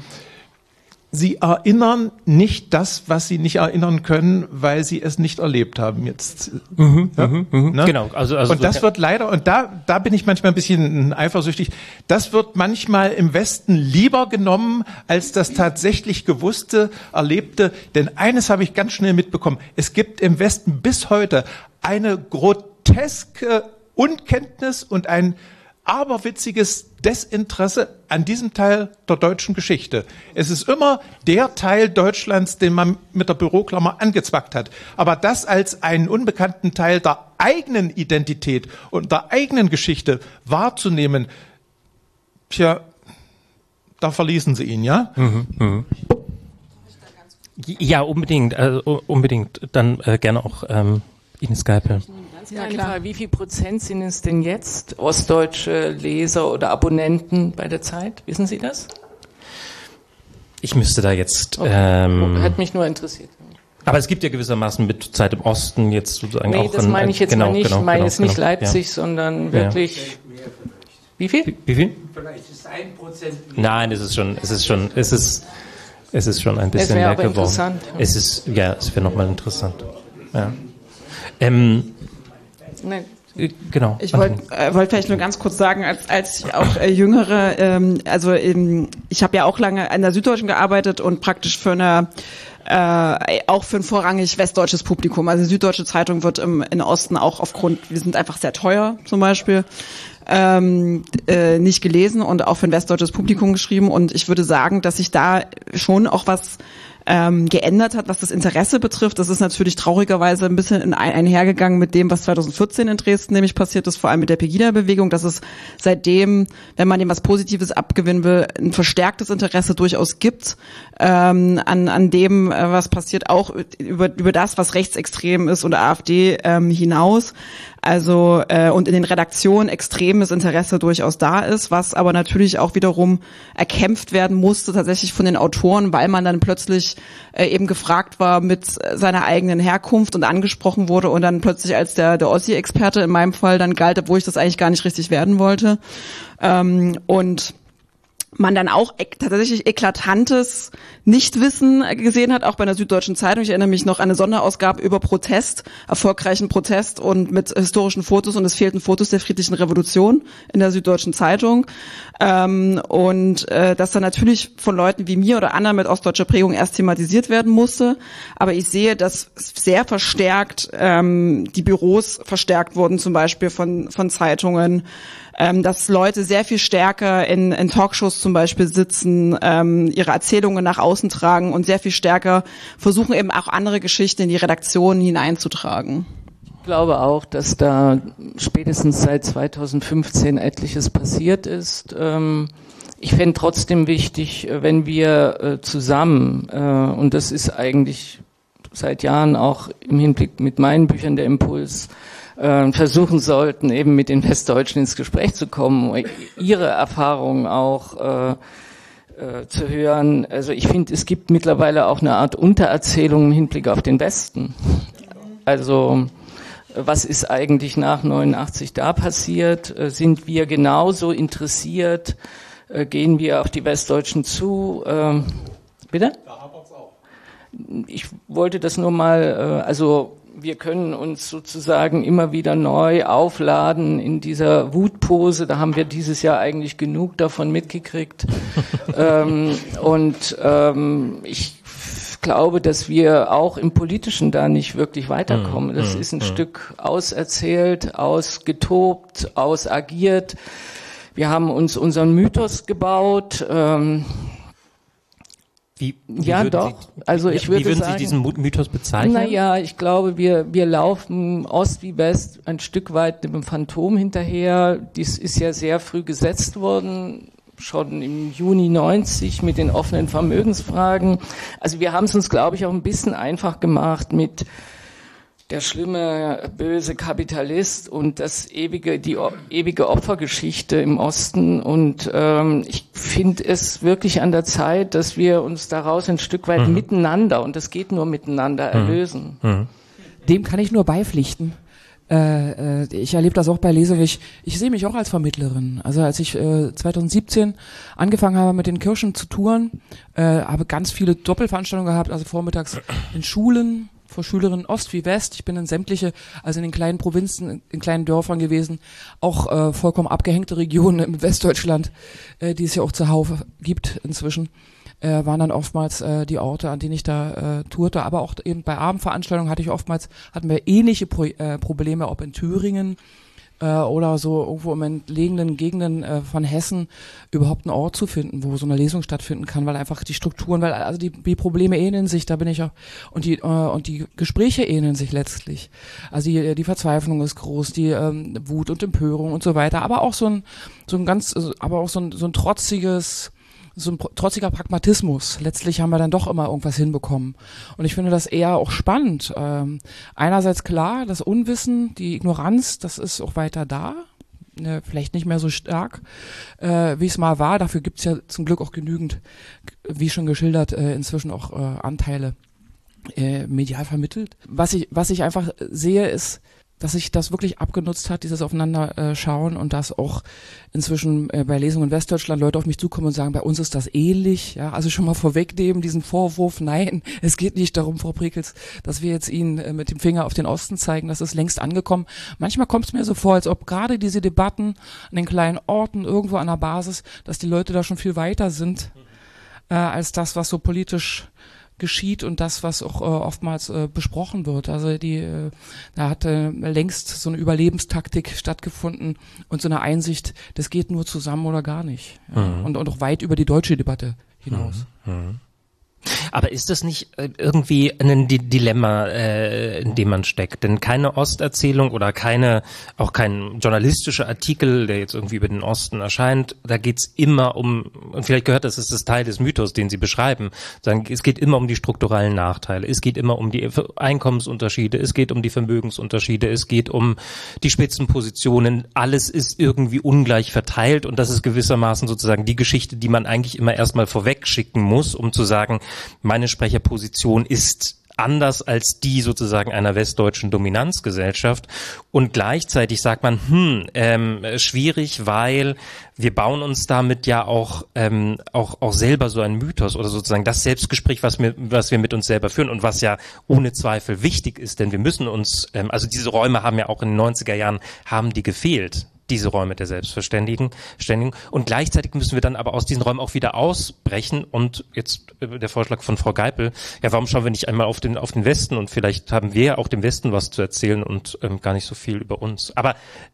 sie erinnern nicht das, was sie nicht erinnern können, weil sie es nicht erlebt haben jetzt. Mhm, ja? mhm, mhm. Ne? Genau. Also, also und das so, wird leider, und da, da bin ich manchmal ein bisschen eifersüchtig, das wird manchmal im Westen lieber genommen, als das tatsächlich Gewusste, Erlebte. Denn eines habe ich ganz schnell mitbekommen. Es gibt im Westen bis heute eine groteske Unkenntnis und ein aberwitziges Desinteresse an diesem Teil der deutschen Geschichte. Es ist immer der Teil Deutschlands, den man mit der Büroklammer angezwackt hat. Aber das als einen unbekannten Teil der eigenen Identität und der eigenen Geschichte wahrzunehmen, tja, da verließen sie ihn, ja? Mhm, mh. Ja, unbedingt, also unbedingt. Dann äh, gerne auch ähm, Ines Geipel. Ganz kleine Frage, wie viel Prozent sind es denn jetzt ostdeutsche Leser oder Abonnenten bei der Zeit? Wissen Sie das? Ich müsste da jetzt... Okay. Ähm, Hat mich nur interessiert. Aber es gibt ja gewissermaßen mit Zeit im Osten jetzt sozusagen nee, auch... Nee, das meine ich jetzt genau, mal nicht. Genau, ich meine genau, jetzt nicht genau, Leipzig, ja. sondern wirklich... Ja. Wie viel? Wie, wie viel? Vielleicht ist ein Prozent Nein, es ist schon, es ist schon, es ist, es ist schon ein bisschen wäre mehr aber geworden. interessant. Es ist, ja, es wäre nochmal interessant. Ja. Ähm, Nein. äh, genau. Ich wollte äh, wollt vielleicht nur ganz kurz sagen, als als ich auch äh, jüngere, ähm, also ähm, ich habe ja auch lange an der Süddeutschen gearbeitet und praktisch für eine äh, auch für ein vorrangig westdeutsches Publikum. Also die Süddeutsche Zeitung wird im in Osten auch aufgrund, wir sind einfach sehr teuer zum Beispiel, ähm, äh, nicht gelesen und auch für ein westdeutsches Publikum geschrieben. Und ich würde sagen, dass sich da schon auch was ähm, geändert hat, was das Interesse betrifft. Das ist natürlich traurigerweise ein bisschen in ein, einhergegangen mit dem, was zwanzig vierzehn in Dresden nämlich passiert ist, vor allem mit der Pegida-Bewegung, dass es seitdem, wenn man dem was Positives abgewinnen will, ein verstärktes Interesse durchaus gibt ähm, an, an dem, äh, was passiert, auch über, über das, was rechtsextrem ist und AfD ähm, hinaus. Also äh, und in den Redaktionen extremes Interesse durchaus da ist, was aber natürlich auch wiederum erkämpft werden musste tatsächlich von den Autoren, weil man dann plötzlich äh, eben gefragt war mit seiner eigenen Herkunft und angesprochen wurde und dann plötzlich als der der Ossi-Experte in meinem Fall dann galt, obwohl ich das eigentlich gar nicht richtig werden wollte. Ähm, und man dann auch ek- tatsächlich eklatantes Nichtwissen gesehen hat, auch bei einer Süddeutschen Zeitung. Ich erinnere mich noch an eine Sonderausgabe über Protest, erfolgreichen Protest und mit historischen Fotos, und es fehlten Fotos der friedlichen Revolution in der Süddeutschen Zeitung. Ähm, und äh, das dann natürlich von Leuten wie mir oder anderen mit ostdeutscher Prägung erst thematisiert werden musste. Aber ich sehe, dass sehr verstärkt ähm, die Büros verstärkt wurden, zum Beispiel von, von Zeitungen, ähm, dass Leute sehr viel stärker in, in Talkshows zum Beispiel sitzen, ähm, ihre Erzählungen nach außen tragen und sehr viel stärker versuchen, eben auch andere Geschichten in die Redaktionen hineinzutragen. Ich glaube auch, dass da spätestens seit zwanzig fünfzehn etliches passiert ist. Ähm, ich fände trotzdem wichtig, wenn wir zusammen, und das ist eigentlich seit Jahren auch im Hinblick mit meinen Büchern der Impuls, versuchen sollten, eben mit den Westdeutschen ins Gespräch zu kommen, ihre Erfahrungen auch äh, äh, zu hören. Also ich finde, es gibt mittlerweile auch eine Art Untererzählung im Hinblick auf den Westen. Also was ist eigentlich nach neunundachtzig da passiert? Äh, sind wir genauso interessiert? Äh, gehen wir auf die Westdeutschen zu? Äh, bitte? Da hapert's auch. Ich wollte das nur mal, äh, also wir können uns sozusagen immer wieder neu aufladen in dieser Wutpose. Da haben wir dieses Jahr eigentlich genug davon mitgekriegt. ähm, und ähm, ich glaube, dass wir auch im Politischen da nicht wirklich weiterkommen. Das ist ein Stück auserzählt, ausgetobt, ausagiert. Wir haben uns unseren Mythos gebaut. Ähm, Wie, wie ja, würden doch. Sie, also ich würde wie würden sagen, Sie diesen Mythos bezeichnen? Naja, ich glaube, wir wir laufen Ost wie West ein Stück weit dem Phantom hinterher. Dies ist ja sehr früh gesetzt worden, schon im Juni neunzig mit den offenen Vermögensfragen. Also wir haben es uns, glaube ich, auch ein bisschen einfach gemacht mit der schlimme, böse Kapitalist und das ewige, die o- ewige Opfergeschichte im Osten. Und ähm, ich finde es wirklich an der Zeit, dass wir uns daraus ein Stück weit mhm. miteinander, und das geht nur miteinander, mhm. erlösen. Mhm. Dem kann ich nur beipflichten. Äh, äh, ich erlebe das auch bei Lesungen. Ich, ich sehe mich auch als Vermittlerin. Also als ich äh, zwanzig siebzehn angefangen habe, mit den Kirchen zu touren, äh, habe ganz viele Doppelveranstaltungen gehabt, also vormittags in Schulen, vor Schülerinnen Ost wie West. Ich bin in sämtliche, also in den kleinen Provinzen, in kleinen Dörfern gewesen, auch äh, vollkommen abgehängte Regionen im Westdeutschland, äh, die es ja auch zuhauf gibt inzwischen, äh, waren dann oftmals äh, die Orte, an denen ich da äh, tourte. Aber auch eben bei Abendveranstaltungen hatte ich oftmals, hatten wir ähnliche Pro- äh, Probleme, ob in Thüringen äh, oder so irgendwo im entlegenen Gegenden äh, von Hessen überhaupt einen Ort zu finden, wo so eine Lesung stattfinden kann, weil einfach die Strukturen, weil also die, die Probleme ähneln sich, da bin ich auch, und die äh, und die Gespräche ähneln sich letztlich. Also die, die Verzweiflung ist groß, die ähm, Wut und Empörung und so weiter, aber auch so ein so ein ganz, aber auch so ein so ein trotziges, so ein trotziger Pragmatismus. Letztlich haben wir dann doch immer irgendwas hinbekommen. Und ich finde das eher auch spannend. Ähm, einerseits klar, das Unwissen, die Ignoranz, das ist auch weiter da. Ne, vielleicht nicht mehr so stark, äh, wie es mal war. Dafür gibt's ja zum Glück auch genügend, wie schon geschildert, äh, inzwischen auch äh, Anteile äh, medial vermittelt. Was ich, was ich einfach sehe, ist, dass sich das wirklich abgenutzt hat, dieses Aufeinanderschauen, und dass auch inzwischen äh, bei Lesungen in Westdeutschland Leute auf mich zukommen und sagen, bei uns ist das ähnlich. Ja, also schon mal vorwegnehmen diesen Vorwurf, nein, es geht nicht darum, Frau Prekels, dass wir jetzt Ihnen äh, mit dem Finger auf den Osten zeigen, das ist längst angekommen. Manchmal kommt es mir so vor, als ob gerade diese Debatten an den kleinen Orten irgendwo an der Basis, dass die Leute da schon viel weiter sind äh, als das, was so politisch geschieht und das, was auch äh, oftmals äh, besprochen wird. Also die, äh, da hat äh, längst so eine Überlebenstaktik stattgefunden und so eine Einsicht, das geht nur zusammen oder gar nicht. Ja. Mhm. Und, und auch weit über die deutsche Debatte hinaus. Mhm. Mhm. Aber ist das nicht irgendwie ein Dilemma, äh, in dem man steckt? Denn keine Osterzählung oder keine, auch kein journalistischer Artikel, der jetzt irgendwie über den Osten erscheint, da geht's immer um, und vielleicht gehört das, ist das Teil des Mythos, den Sie beschreiben, sagen, es geht immer um die strukturellen Nachteile, es geht immer um die Einkommensunterschiede, es geht um die Vermögensunterschiede, es geht um die Spitzenpositionen, alles ist irgendwie ungleich verteilt, und das ist gewissermaßen sozusagen die Geschichte, die man eigentlich immer erstmal vorweg schicken muss, um zu sagen, meine Sprecherposition ist anders als die sozusagen einer westdeutschen Dominanzgesellschaft, und gleichzeitig sagt man, hm, ähm, schwierig, weil wir bauen uns damit ja auch ähm, auch auch selber so einen Mythos oder sozusagen das Selbstgespräch, was wir was wir mit uns selber führen und was ja ohne Zweifel wichtig ist, denn wir müssen uns, ähm, also diese Räume haben ja auch in den neunziger Jahren, haben die gefehlt, diese Räume der Selbstverständigung. Und gleichzeitig müssen wir dann aber aus diesen Räumen auch wieder ausbrechen. Und jetzt der Vorschlag von Frau Geipel, ja, warum schauen wir nicht einmal auf den auf den Westen, und vielleicht haben wir ja auch dem Westen was zu erzählen und ähm, gar nicht so viel über uns. Aber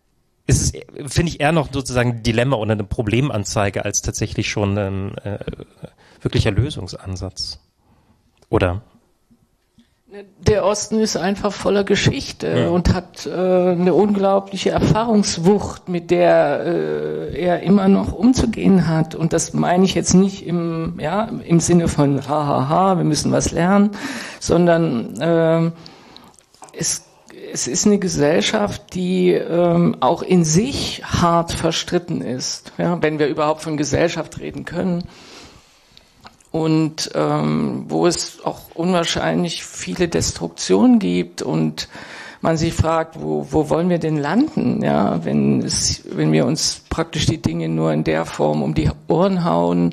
es ist, finde ich, eher noch sozusagen ein Dilemma oder eine Problemanzeige als tatsächlich schon ein äh, wirklicher Lösungsansatz. Oder? Der Osten ist einfach voller Geschichte ja. und hat äh, eine unglaubliche Erfahrungswucht, mit der äh, er immer noch umzugehen hat. Und das meine ich jetzt nicht im, ja, im Sinne von ha, ha, ha, wir müssen was lernen, sondern äh, es, es ist eine Gesellschaft, die äh, auch in sich hart verstritten ist, ja, wenn wir überhaupt von Gesellschaft reden können. Und ähm, wo es auch unwahrscheinlich viele Destruktionen gibt und man sich fragt, wo, wo wollen wir denn landen, ja, wenn es, wenn wir uns praktisch die Dinge nur in der Form um die Ohren hauen.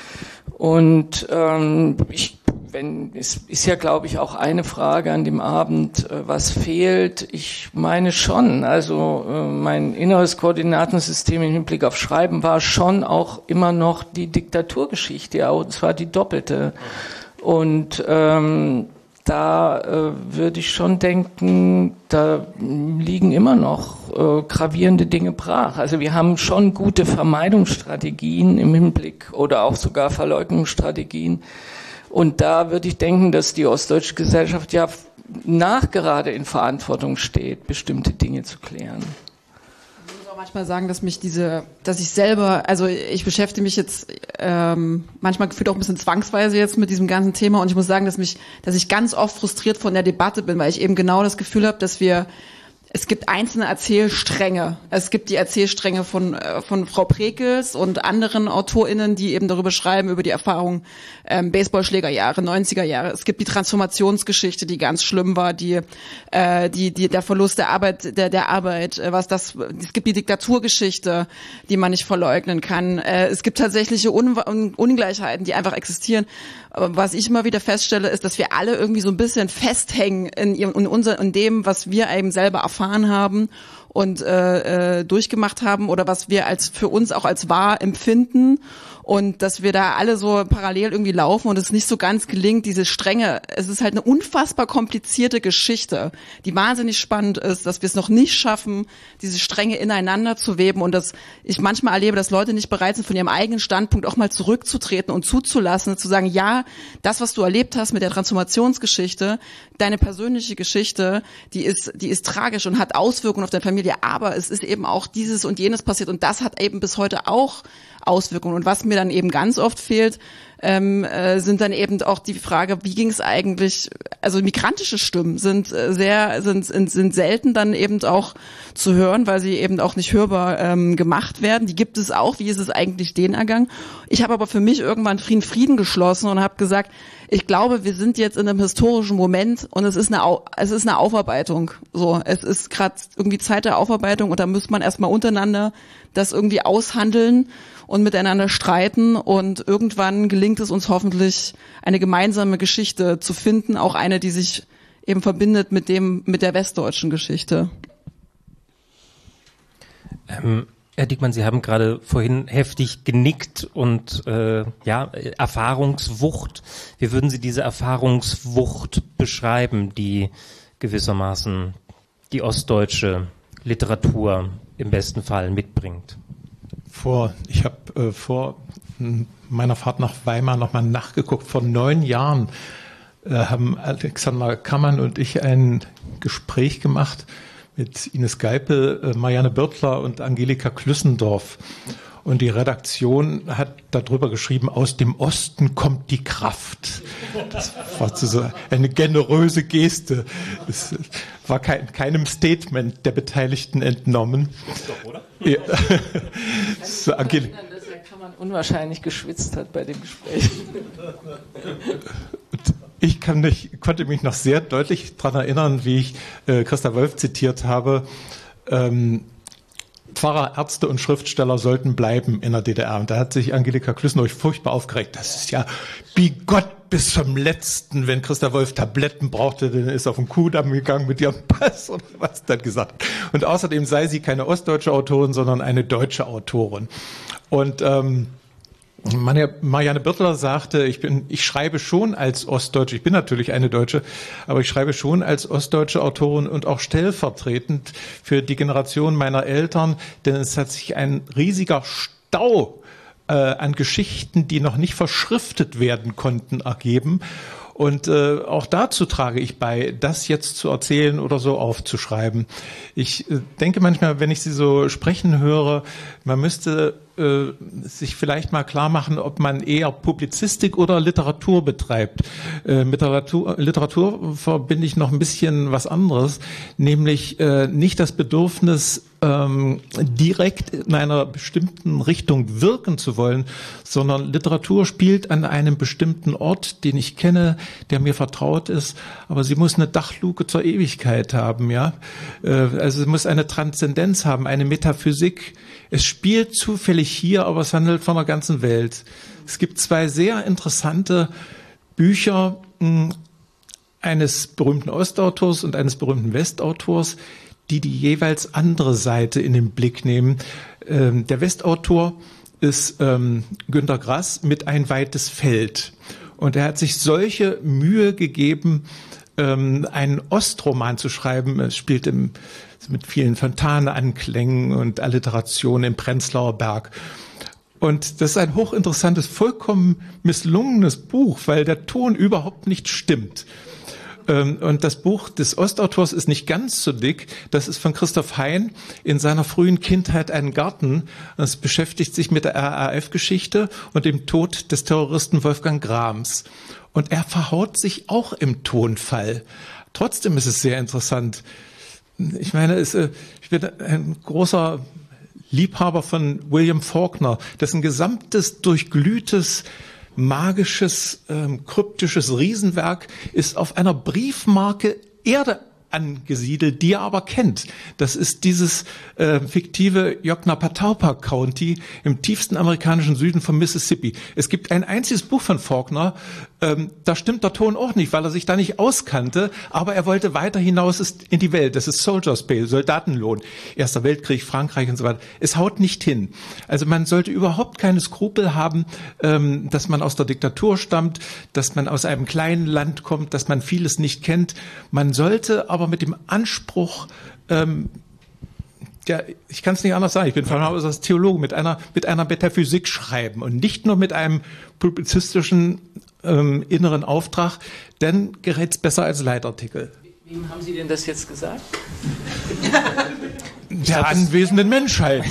Und ähm, ich, wenn es ist ja, glaube ich, auch eine Frage an dem Abend, äh, was fehlt. Ich meine schon, also äh, mein inneres Koordinatensystem im Hinblick auf Schreiben war schon auch immer noch die Diktaturgeschichte, ja, und zwar die doppelte. Und ähm, da äh, würde ich schon denken, da liegen immer noch äh, gravierende Dinge brach. Also wir haben schon gute Vermeidungsstrategien im Hinblick oder auch sogar Verleugnungsstrategien. Und da würde ich denken, dass die ostdeutsche Gesellschaft ja nachgerade in Verantwortung steht, bestimmte Dinge zu klären. Ich muss auch manchmal sagen, dass mich diese, dass ich selber, also ich beschäftige mich jetzt ähm, manchmal gefühlt auch ein bisschen zwangsweise jetzt mit diesem ganzen Thema, und ich muss sagen, dass mich, dass ich ganz oft frustriert von der Debatte bin, weil ich eben genau das Gefühl habe, dass wir es gibt einzelne Erzählstränge. Es gibt die Erzählstränge von von Frau Prekels und anderen AutorInnen, die eben darüber schreiben, über die Erfahrung ähm, Baseballschlägerjahre, neunziger Jahre. Es gibt die Transformationsgeschichte, die ganz schlimm war, die äh, die die der Verlust der Arbeit der der Arbeit, äh, was das. Es gibt die Diktaturgeschichte, die man nicht verleugnen kann. Äh, es gibt tatsächliche Un- Un- Ungleichheiten, die einfach existieren. Aber was ich immer wieder feststelle, ist, dass wir alle irgendwie so ein bisschen festhängen in, in, unser, in dem, was wir eben selber erfahren haben und äh, äh, durchgemacht haben oder was wir als für uns auch als wahr empfinden, und dass wir da alle so parallel irgendwie laufen und es nicht so ganz gelingt, diese Stränge. Es ist halt eine unfassbar komplizierte Geschichte, die wahnsinnig spannend ist, dass wir es noch nicht schaffen, diese Stränge ineinander zu weben, und dass ich manchmal erlebe, dass Leute nicht bereit sind, von ihrem eigenen Standpunkt auch mal zurückzutreten und zuzulassen, zu sagen, ja, das, was du erlebt hast mit der Transformationsgeschichte, deine persönliche Geschichte, die ist, die ist tragisch und hat Auswirkungen auf deine Familie, aber es ist eben auch dieses und jenes passiert, und das hat eben bis heute auch Auswirkungen. Und was mir dann eben ganz oft fehlt, ähm, äh, sind dann eben auch die Frage, wie ging es eigentlich, also migrantische Stimmen sind äh, sehr, sind, sind, sind selten dann eben auch zu hören, weil sie eben auch nicht hörbar ähm, gemacht werden. Die gibt es auch, wie ist es eigentlich denen ergangen? Ich habe aber für mich irgendwann Frieden, Frieden geschlossen und habe gesagt, ich glaube, wir sind jetzt in einem historischen Moment und es ist eine, Au- es ist eine Aufarbeitung. So, es ist gerade irgendwie Zeit der Aufarbeitung und da muss man erstmal untereinander das irgendwie aushandeln und miteinander streiten und irgendwann gelingt es uns hoffentlich, eine gemeinsame Geschichte zu finden, auch eine, die sich eben verbindet mit dem, mit der westdeutschen Geschichte. Ähm, Herr Diekmann, Sie haben gerade vorhin heftig genickt und äh, ja, Erfahrungswucht. Wie würden Sie diese Erfahrungswucht beschreiben, die gewissermaßen die ostdeutsche Literatur im besten Fall mitbringt? Vor, ich habe äh, vor meiner Fahrt nach Weimar nochmal nachgeguckt. Vor neun Jahren äh, haben Alexander Kammann und ich ein Gespräch gemacht mit Ines Geipel, äh, Marianne Birtler und Angelika Klüssendorf. Und die Redaktion hat darüber geschrieben, aus dem Osten kommt die Kraft. Das war so eine generöse Geste. Es war kein, keinem Statement der Beteiligten entnommen. Doch, oder? Ja. So, Angel- dass Herr Kammann unwahrscheinlich geschwitzt hat bei dem Gespräch. Ich kann mich, konnte mich noch sehr deutlich daran erinnern, wie ich äh, Christa Wolf zitiert habe. Ähm, Pfarrer, Ärzte und Schriftsteller sollten bleiben in der D D R. Und da hat sich Angelika Klüssendorf furchtbar aufgeregt. Das ist ja bigott bis zum Letzten. Wenn Christa Wolf Tabletten brauchte, dann ist auf den Kuhdamm gegangen mit ihrem Pass oder was dann gesagt. Und außerdem sei sie keine ostdeutsche Autorin, sondern eine deutsche Autorin. Und ähm, Marianne Birtler sagte, ich bin, ich schreibe schon als Ostdeutsche, ich bin natürlich eine Deutsche, aber ich schreibe schon als ostdeutsche Autorin und auch stellvertretend für die Generation meiner Eltern, denn es hat sich ein riesiger Stau äh, an Geschichten, die noch nicht verschriftet werden konnten, ergeben. Und äh, auch dazu trage ich bei, das jetzt zu erzählen oder so aufzuschreiben. Ich äh, denke manchmal, wenn ich Sie so sprechen höre, man müsste äh, sich vielleicht mal klar machen, ob man eher Publizistik oder Literatur betreibt. Äh, mit Literatur, Literatur verbinde ich noch ein bisschen was anderes, nämlich äh, nicht das Bedürfnis, ähm, direkt in einer bestimmten Richtung wirken zu wollen, sondern Literatur spielt an einem bestimmten Ort, den ich kenne, der mir vertraut ist, aber sie muss eine Dachluke zur Ewigkeit haben, ja. Äh, also es muss eine Transzendenz haben, eine Metaphysik. Es spielt zufällig hier, aber es handelt von der ganzen Welt. Es gibt zwei sehr interessante Bücher mh, eines berühmten Ostautors und eines berühmten Westautors, die die jeweils andere Seite in den Blick nehmen. Ähm, der Westautor ist ähm, Günter Grass mit Ein weites Feld. Und er hat sich solche Mühe gegeben, ähm, einen Ostroman zu schreiben. Es spielt im, mit vielen Fontane-Anklängen und Alliterationen im Prenzlauer Berg. Und das ist ein hochinteressantes, vollkommen misslungenes Buch, weil der Ton überhaupt nicht stimmt. Und das Buch des Ostautors ist nicht ganz so dick. Das ist von Christoph Hein, in seiner frühen Kindheit ein Garten. Es beschäftigt sich mit der R A F-Geschichte und dem Tod des Terroristen Wolfgang Grams. Und er verhaut sich auch im Tonfall. Trotzdem ist es sehr interessant. Ich meine, es, ich bin ein großer Liebhaber von William Faulkner, dessen gesamtes durchglühtes magisches, ähm, kryptisches Riesenwerk ist auf einer Briefmarke Erde angesiedelt, die er aber kennt. Das ist dieses äh, fiktive Yoknapatawpha County im tiefsten amerikanischen Süden von Mississippi. Es gibt ein einziges Buch von Faulkner, ähm, da stimmt der Ton auch nicht, weil er sich da nicht auskannte, aber er wollte weiter hinaus in die Welt. Das ist Soldier's Pay, Soldatenlohn, Erster Weltkrieg, Frankreich und so weiter. Es haut nicht hin. Also man sollte überhaupt keine Skrupel haben, ähm, dass man aus der Diktatur stammt, dass man aus einem kleinen Land kommt, dass man vieles nicht kennt. Man sollte aber mit dem Anspruch, ähm, ja, ich kann es nicht anders sagen, ich bin von Haus aus als Theologe, mit einer, mit einer Metaphysik schreiben und nicht nur mit einem publizistischen ähm, inneren Auftrag, dann gerät es besser als Leitartikel. Wem haben Sie denn das jetzt gesagt? der glaub, anwesenden Menschheit.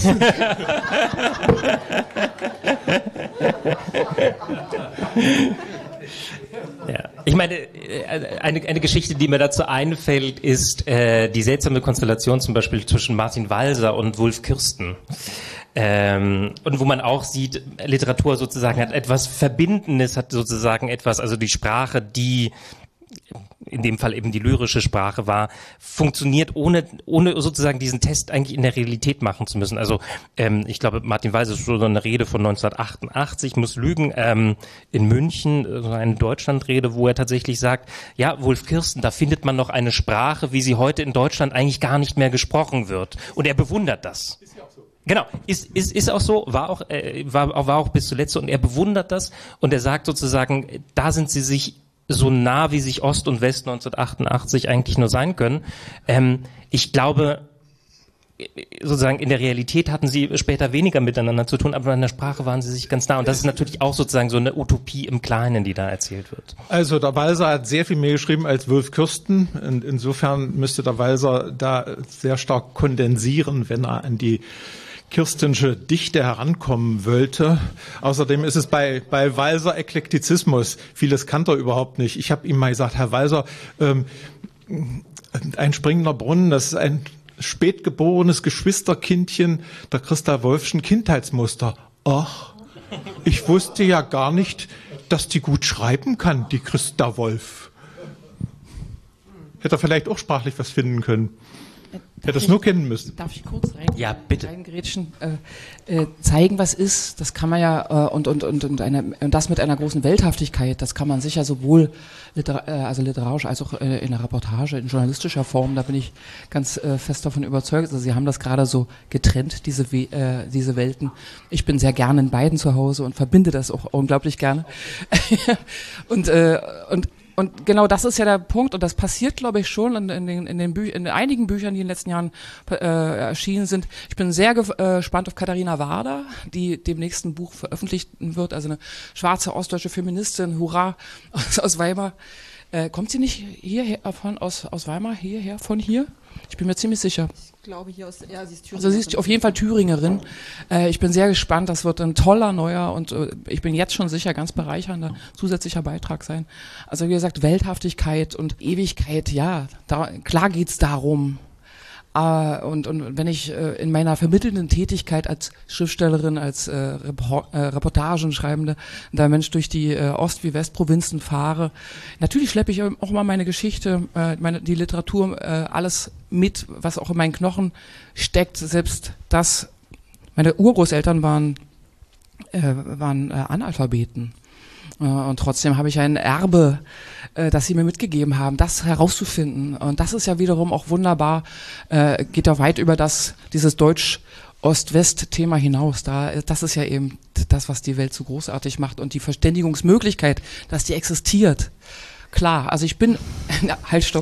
Ja. Ich meine, eine, eine Geschichte, die mir dazu einfällt, ist äh, die seltsame Konstellation zum Beispiel zwischen Martin Walser und Wulf Kirsten. Ähm, und wo man auch sieht, Literatur sozusagen hat etwas Verbindendes, hat sozusagen etwas, also die Sprache, die in dem Fall eben die lyrische Sprache war, funktioniert ohne ohne sozusagen diesen Test eigentlich in der Realität machen zu müssen. Also ähm, ich glaube, Martin Walser ist so eine Rede von neunzehnhundertachtundachtzig, muss lügen, ähm, in München, so eine Deutschlandrede, wo er tatsächlich sagt, ja, Wulf Kirsten, da findet man noch eine Sprache, wie sie heute in Deutschland eigentlich gar nicht mehr gesprochen wird. Und er bewundert das. Ist ja auch so. Genau, ist ist ist auch so, war auch äh, war war auch bis zuletzt so, und er bewundert das und er sagt sozusagen, da sind sie sich so nah, wie sich Ost und West neunzehnhundertachtundachtzig eigentlich nur sein können. Ähm, ich glaube, sozusagen in der Realität hatten sie später weniger miteinander zu tun, aber in der Sprache waren sie sich ganz nah. Und das ist natürlich auch sozusagen so eine Utopie im Kleinen, die da erzählt wird. Also der Walser hat sehr viel mehr geschrieben als Wulf Kirsten. Und insofern müsste der Walser da sehr stark kondensieren, wenn er an die Kirstensche Dichte herankommen wollte. Außerdem ist es bei bei Walser Eklektizismus. Vieles kannte er überhaupt nicht. Ich habe ihm mal gesagt, Herr Walser, ähm, ein springender Brunnen, das ist ein spätgeborenes Geschwisterkindchen der Christa Wolffschen Kindheitsmuster. Ach, ich wusste ja gar nicht, dass die gut schreiben kann, die Christa Wolff. Hätte er vielleicht auch sprachlich was finden können. Hätte es nur kennen müssen. Darf ich kurz rein? Ja, bitte. Reingrätschen, äh, äh, zeigen, was ist, das kann man ja, äh, und, und, und, und, eine, und das mit einer großen Welthaftigkeit, das kann man sicher sowohl liter, äh, also literarisch als auch äh, in der Reportage, in journalistischer Form, da bin ich ganz äh, fest davon überzeugt. Also Sie haben das gerade so getrennt, diese, We äh, diese Welten. Ich bin sehr gerne in beiden zu Hause und verbinde das auch unglaublich gerne. und, äh, und Und genau das ist ja der Punkt, und das passiert, glaube ich, schon in, in, den, in, den Bü in einigen Büchern, die in den letzten Jahren äh, erschienen sind. Ich bin sehr äh, gespannt auf Katharina Warder, die dem nächsten Buch veröffentlichen wird, also eine schwarze ostdeutsche Feministin, hurra, aus, aus Weimar. Äh, kommt sie nicht hierher von aus, aus Weimar, hierher, von hier? Ich bin mir ziemlich sicher. Ich glaube hier aus, ja, sie ist Thüringerin. Also sie ist auf jeden Fall Thüringerin. Äh, ich bin sehr gespannt, das wird ein toller, neuer und äh, ich bin jetzt schon sicher ganz bereichernder zusätzlicher Beitrag sein. Also wie gesagt, Welthaftigkeit und Ewigkeit, ja, da, klar geht's darum. Äh, und, und wenn ich äh, in meiner vermittelnden Tätigkeit als Schriftstellerin, als äh, Report, äh, Reportagenschreibende, da Mensch durch die äh, Ost- wie Westprovinzen fahre, natürlich schleppe ich auch mal meine Geschichte, äh, meine, die Literatur, äh, alles mit, was auch in meinen Knochen steckt, selbst das, meine Urgroßeltern waren, äh, waren äh, Analphabeten. Und trotzdem habe ich ein Erbe, äh, das sie mir mitgegeben haben, das herauszufinden. Und das ist ja wiederum auch wunderbar, äh, geht ja weit über das, dieses Deutsch-Ost-West-Thema hinaus. Da, das ist ja eben das, was die Welt so großartig macht. Und die Verständigungsmöglichkeit, dass die existiert. Klar, also ich bin, na, halt, stopp.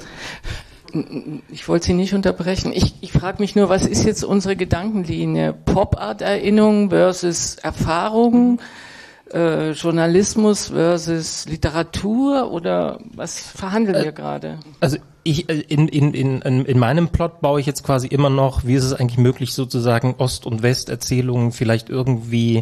Ich wollte Sie nicht unterbrechen. Ich, ich frage mich nur, was ist jetzt unsere Gedankenlinie? Pop-Art-Erinnerung versus Erfahrung? Äh, Journalismus versus Literatur, oder was verhandeln wir äh, gerade? Also ich in, in, in, in meinem Plot baue ich jetzt quasi immer noch, wie ist es eigentlich möglich, sozusagen Ost- und West-Erzählungen vielleicht irgendwie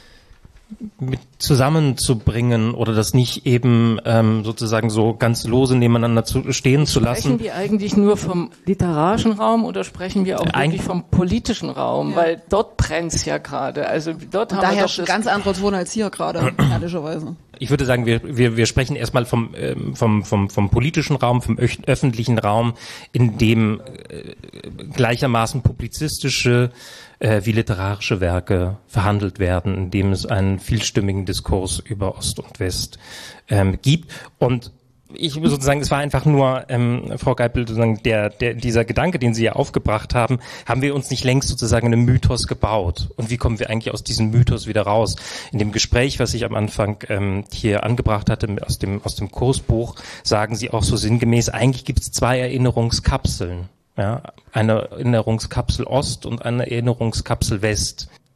mit zusammenzubringen oder das nicht eben ähm, sozusagen so ganz lose nebeneinander zu, stehen zu lassen. Sprechen wir eigentlich nur vom literarischen Raum oder sprechen wir auch äh, wirklich vom politischen Raum? Ja. Weil dort brennt's ja gerade. Also dort und haben da wir herrscht ein ganz anderer Ton als hier gerade, ehrlicherweise. Ich würde sagen, wir, wir, wir sprechen erstmal vom, ähm, vom, vom, vom politischen Raum, vom öf- öffentlichen Raum, in dem äh, gleichermaßen publizistische äh, wie literarische Werke verhandelt werden, in dem es einen vielstimmigen Diskurs über Ost und West ähm, gibt. Und ich würde sozusagen, es war einfach nur, ähm, Frau Geipel, sozusagen der, der, dieser Gedanke, den Sie ja aufgebracht haben, haben wir uns nicht längst sozusagen einen Mythos gebaut? Und wie kommen wir eigentlich aus diesem Mythos wieder raus? In dem Gespräch, was ich am Anfang ähm, hier angebracht hatte, aus dem, aus dem Kursbuch, sagen Sie auch so sinngemäß, eigentlich gibt es zwei Erinnerungskapseln. Ja, eine Erinnerungskapsel Ost und eine Erinnerungskapsel West.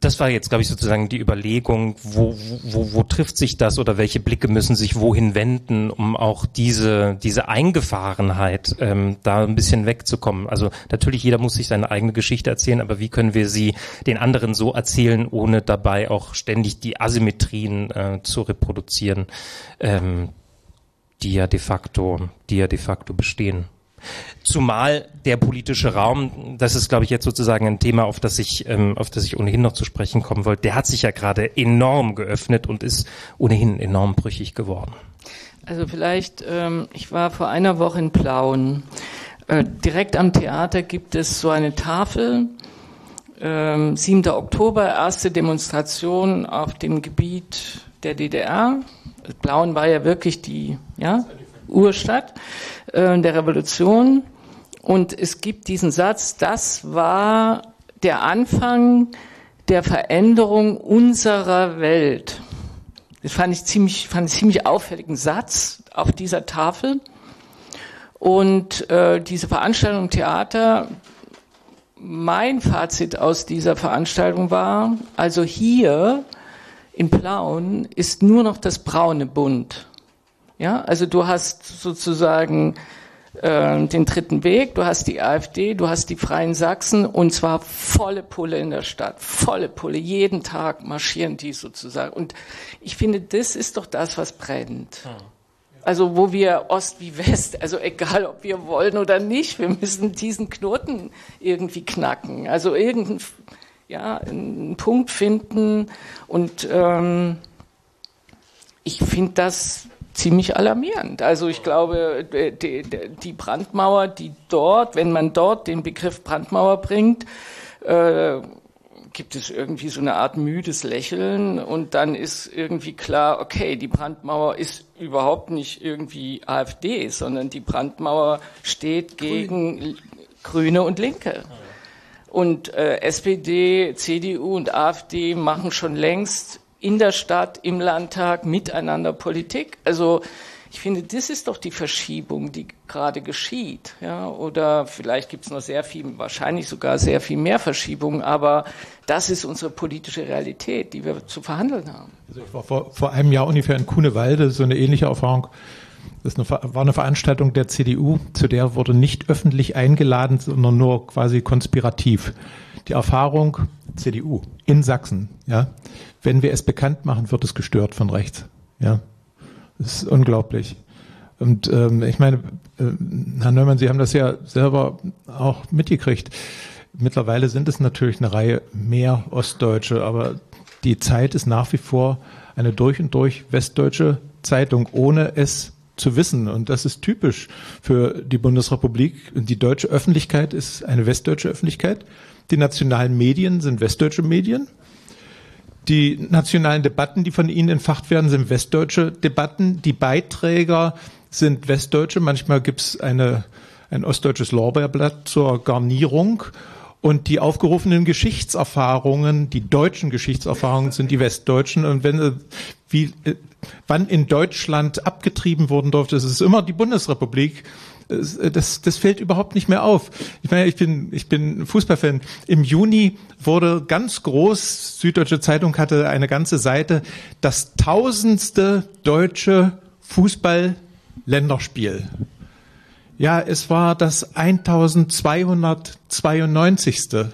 das war jetzt, glaube ich, sozusagen die Überlegung, wo, wo, wo trifft sich das oder welche Blicke müssen sich wohin wenden, um auch diese, diese Eingefahrenheit ähm, da ein bisschen wegzukommen. Also natürlich, jeder muss sich seine eigene Geschichte erzählen, aber wie können wir sie den anderen so erzählen, ohne dabei auch ständig die Asymmetrien äh, zu reproduzieren, ähm, die ja de facto, die ja de facto bestehen. Zumal der politische Raum, das ist, glaube ich, jetzt sozusagen ein Thema, auf das ich, ähm, auf das ich ohnehin noch zu sprechen kommen wollte, der hat sich ja gerade enorm geöffnet und ist ohnehin enorm brüchig geworden. Also vielleicht, ähm, ich war vor einer Woche in Plauen. Äh, direkt am Theater gibt es so eine Tafel, ähm, siebter Oktober, erste Demonstration auf dem Gebiet der D D R. Plauen war ja wirklich die, ja, Urstadt äh, der Revolution, und es gibt diesen Satz, das war der Anfang der Veränderung unserer Welt. Das fand ich ziemlich, fand ich ziemlich auffälligen Satz auf dieser Tafel. Und äh, diese Veranstaltung im Theater, mein Fazit aus dieser Veranstaltung war, also hier in Plauen ist nur noch das Braune bunt. Ja, also du hast sozusagen äh, den dritten Weg, du hast die AfD, du hast die Freien Sachsen, und zwar volle Pulle in der Stadt, volle Pulle, jeden Tag marschieren die sozusagen. Und ich finde, das ist doch das, was brennt. Also wo wir Ost wie West, also egal, ob wir wollen oder nicht, wir müssen diesen Knoten irgendwie knacken, also irgendeinen, ja, einen Punkt finden, und ähm, ich finde das ziemlich alarmierend. Also ich glaube, die, die Brandmauer, die dort, wenn man dort den Begriff Brandmauer bringt, äh, gibt es irgendwie so eine Art müdes Lächeln, und dann ist irgendwie klar, okay, die Brandmauer ist überhaupt nicht irgendwie AfD, sondern die Brandmauer steht gegen Grün. Grüne und Linke. Und äh, S P D, C D U und AfD machen schon längst in der Stadt, im Landtag miteinander Politik. Also ich finde, das ist doch die Verschiebung, die gerade geschieht. Ja? Oder vielleicht gibt es noch sehr viel, wahrscheinlich sogar sehr viel mehr Verschiebungen, aber das ist unsere politische Realität, die wir zu verhandeln haben. Also ich war vor, vor einem Jahr ungefähr in Kunewalde, so eine ähnliche Erfahrung. Das war eine Veranstaltung der C D U, zu der wurde nicht öffentlich eingeladen, sondern nur quasi konspirativ. Die Erfahrung C D U in Sachsen, ja, wenn wir es bekannt machen, wird es gestört von rechts. Ja, das ist unglaublich. Und ähm, ich meine, äh, Herr Neumann, Sie haben das ja selber auch mitgekriegt. Mittlerweile sind es natürlich eine Reihe mehr Ostdeutsche, aber die Zeit ist nach wie vor eine durch und durch westdeutsche Zeitung, ohne es zu wissen. Und das ist typisch für die Bundesrepublik. Die deutsche Öffentlichkeit ist eine westdeutsche Öffentlichkeit. Die nationalen Medien sind westdeutsche Medien. Die nationalen Debatten, die von Ihnen entfacht werden, sind westdeutsche Debatten. Die Beiträger sind westdeutsche. Manchmal gibt es eine, ein ostdeutsches Lorbeerblatt zur Garnierung. Und die aufgerufenen Geschichtserfahrungen, die deutschen Geschichtserfahrungen, sind die westdeutschen. Und wenn, wie, wann in Deutschland abgetrieben worden durfte, es ist immer die Bundesrepublik. Das, das fällt überhaupt nicht mehr auf. Ich meine, ich bin, ich bin Fußballfan. Im Juni wurde ganz groß, Süddeutsche Zeitung hatte eine ganze Seite, das tausendste deutsche Fußball-Länderspiel. Ja, es war das eintausendzweihundertzweiundneunzigste.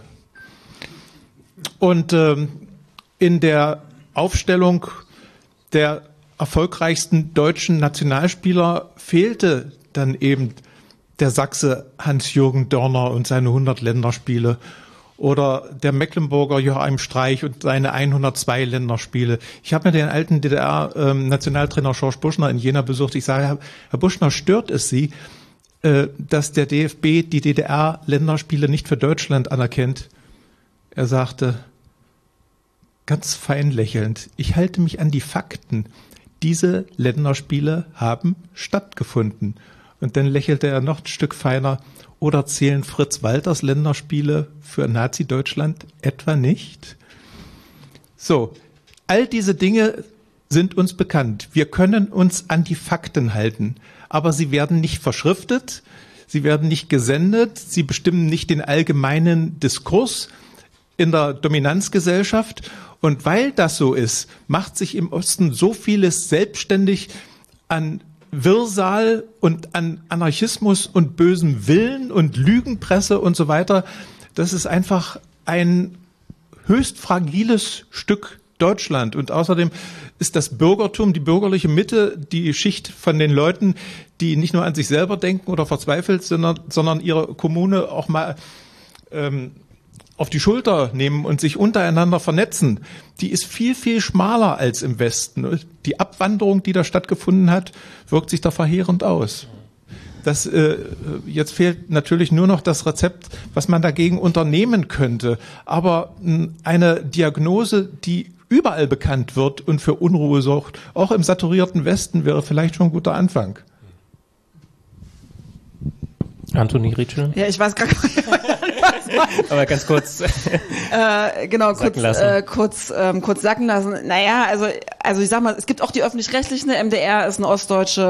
Und ähm, in der Aufstellung der erfolgreichsten deutschen Nationalspieler fehlte dann eben der Sachse Hans-Jürgen Dörner und seine hundert Länderspiele oder der Mecklenburger Joachim Streich und seine hundertzwei Länderspiele. Ich habe mir den alten D D R-Nationaltrainer George Buschner in Jena besucht. Ich sage, Herr Buschner, stört es Sie, äh, dass der D F B die D D R-Länderspiele nicht für Deutschland anerkennt? Er sagte, ganz fein lächelnd, ich halte mich an die Fakten. Diese Länderspiele haben stattgefunden. Und dann lächelte er noch ein Stück feiner. Oder zählen Fritz Walters Länderspiele für Nazi-Deutschland etwa nicht? So, all diese Dinge sind uns bekannt. Wir können uns an die Fakten halten. Aber sie werden nicht verschriftet, sie werden nicht gesendet, sie bestimmen nicht den allgemeinen Diskurs. in der Dominanzgesellschaft. Und weil das so ist, macht sich im Osten so vieles selbstständig an Wirrsal und an Anarchismus und bösem Willen und Lügenpresse und so weiter. Das ist einfach ein höchst fragiles Stück Deutschland. Und außerdem ist das Bürgertum, die bürgerliche Mitte, die Schicht von den Leuten, die nicht nur an sich selber denken oder verzweifelt, sondern, sondern ihre Kommune auch mal ähm, auf die Schulter nehmen und sich untereinander vernetzen, die ist viel, viel schmaler als im Westen. Die Abwanderung, die da stattgefunden hat, wirkt sich da verheerend aus. Das, äh, jetzt fehlt natürlich nur noch das Rezept, was man dagegen unternehmen könnte. Aber mh, eine Diagnose, die überall bekannt wird und für Unruhe sorgt, auch im saturierten Westen, wäre vielleicht schon ein guter Anfang. Anthony Ritschel? Ja, ich weiß gar nicht. Aber ganz kurz. äh, genau, kurz, äh, kurz, ähm, kurz sacken lassen. Naja, also, also ich sag mal, es gibt auch die öffentlich-rechtlichen, der M D R ist ein ostdeutsche,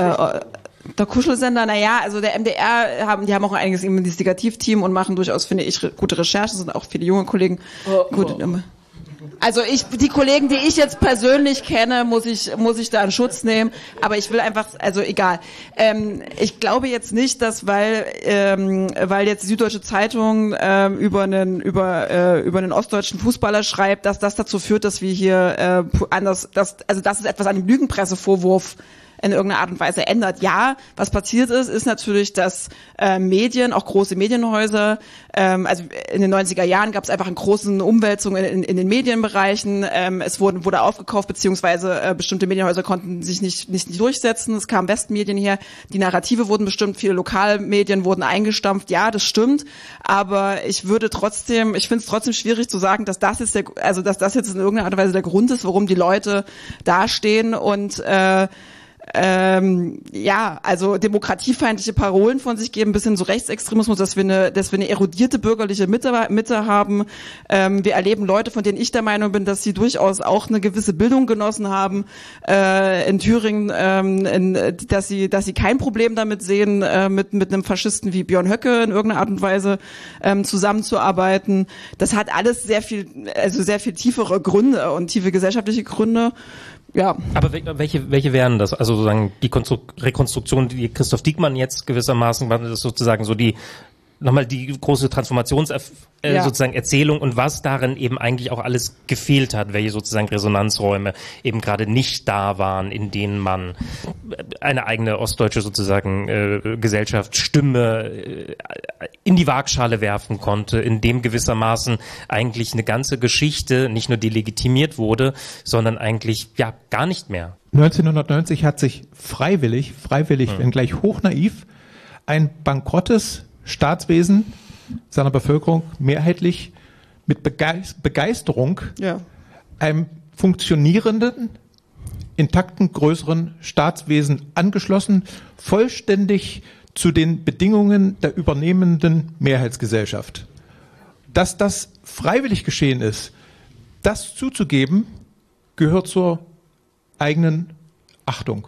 äh, der Kuschelsender. Naja, also der M D R haben, die haben auch ein eigenes Investigativteam und machen durchaus, finde ich, gute Recherchen, sind auch viele junge Kollegen. Oh, gut, oh. Also ich, die Kollegen, die ich jetzt persönlich kenne, muss ich, muss ich da in Schutz nehmen. Aber ich will einfach, also egal. Ähm, ich glaube jetzt nicht, dass weil, ähm, weil jetzt die Süddeutsche Zeitung ähm, über einen, über, äh, über einen ostdeutschen Fußballer schreibt, dass das dazu führt, dass wir hier äh, anders, dass, also dass es etwas an dem Lügenpressevorwurf in irgendeiner Art und Weise ändert. Ja, was passiert ist, ist natürlich, dass äh, Medien, auch große Medienhäuser, ähm, also in den neunziger Jahren gab es einfach eine große Umwälzung in, in, in den Medienbereichen. Ähm, es wurde, wurde aufgekauft, beziehungsweise äh, bestimmte Medienhäuser konnten sich nicht, nicht, nicht durchsetzen. Es kamen Westmedien her, die Narrative wurden bestimmt, viele Lokalmedien wurden eingestampft. Ja, das stimmt, aber ich würde trotzdem, ich finde es trotzdem schwierig zu sagen, dass das jetzt der, also dass das jetzt in irgendeiner Art und Weise der Grund ist, warum die Leute dastehen und äh, Ähm, ja, also demokratiefeindliche Parolen von sich geben, bis hin zu Rechtsextremismus, dass wir eine, dass wir eine erodierte bürgerliche Mitte, Mitte haben. Ähm, wir erleben Leute, von denen ich der Meinung bin, dass sie durchaus auch eine gewisse Bildung genossen haben äh, in Thüringen, ähm, in, dass sie, dass sie kein Problem damit sehen, äh, mit mit einem Faschisten wie Björn Höcke in irgendeiner Art und Weise ähm, zusammenzuarbeiten. Das hat alles sehr viel, also sehr viel tiefere Gründe und tiefe gesellschaftliche Gründe. Ja. Aber welche, welche wären das? Also sozusagen die Konstru- Rekonstruktion, die Christoph Diekmann jetzt gewissermaßen war, das ist sozusagen so die, nochmal die große Transformations, äh, ja. sozusagen Erzählung und was darin eben eigentlich auch alles gefehlt hat, welche sozusagen Resonanzräume eben gerade nicht da waren, in denen man eine eigene ostdeutsche sozusagen äh, Gesellschaft, Stimme äh, in die Waagschale werfen konnte, in dem gewissermaßen eigentlich eine ganze Geschichte nicht nur delegitimiert wurde, sondern eigentlich ja gar nicht mehr. neunzehnhundertneunzig hat sich freiwillig, freiwillig, hm. wenngleich hochnaiv, ein bankrottes Staatswesen seiner Bevölkerung mehrheitlich mit Begeisterung ja. einem funktionierenden, intakten, größeren Staatswesen angeschlossen, vollständig zu den Bedingungen der übernehmenden Mehrheitsgesellschaft. Dass das freiwillig geschehen ist, das zuzugeben, gehört zur eigenen Achtung.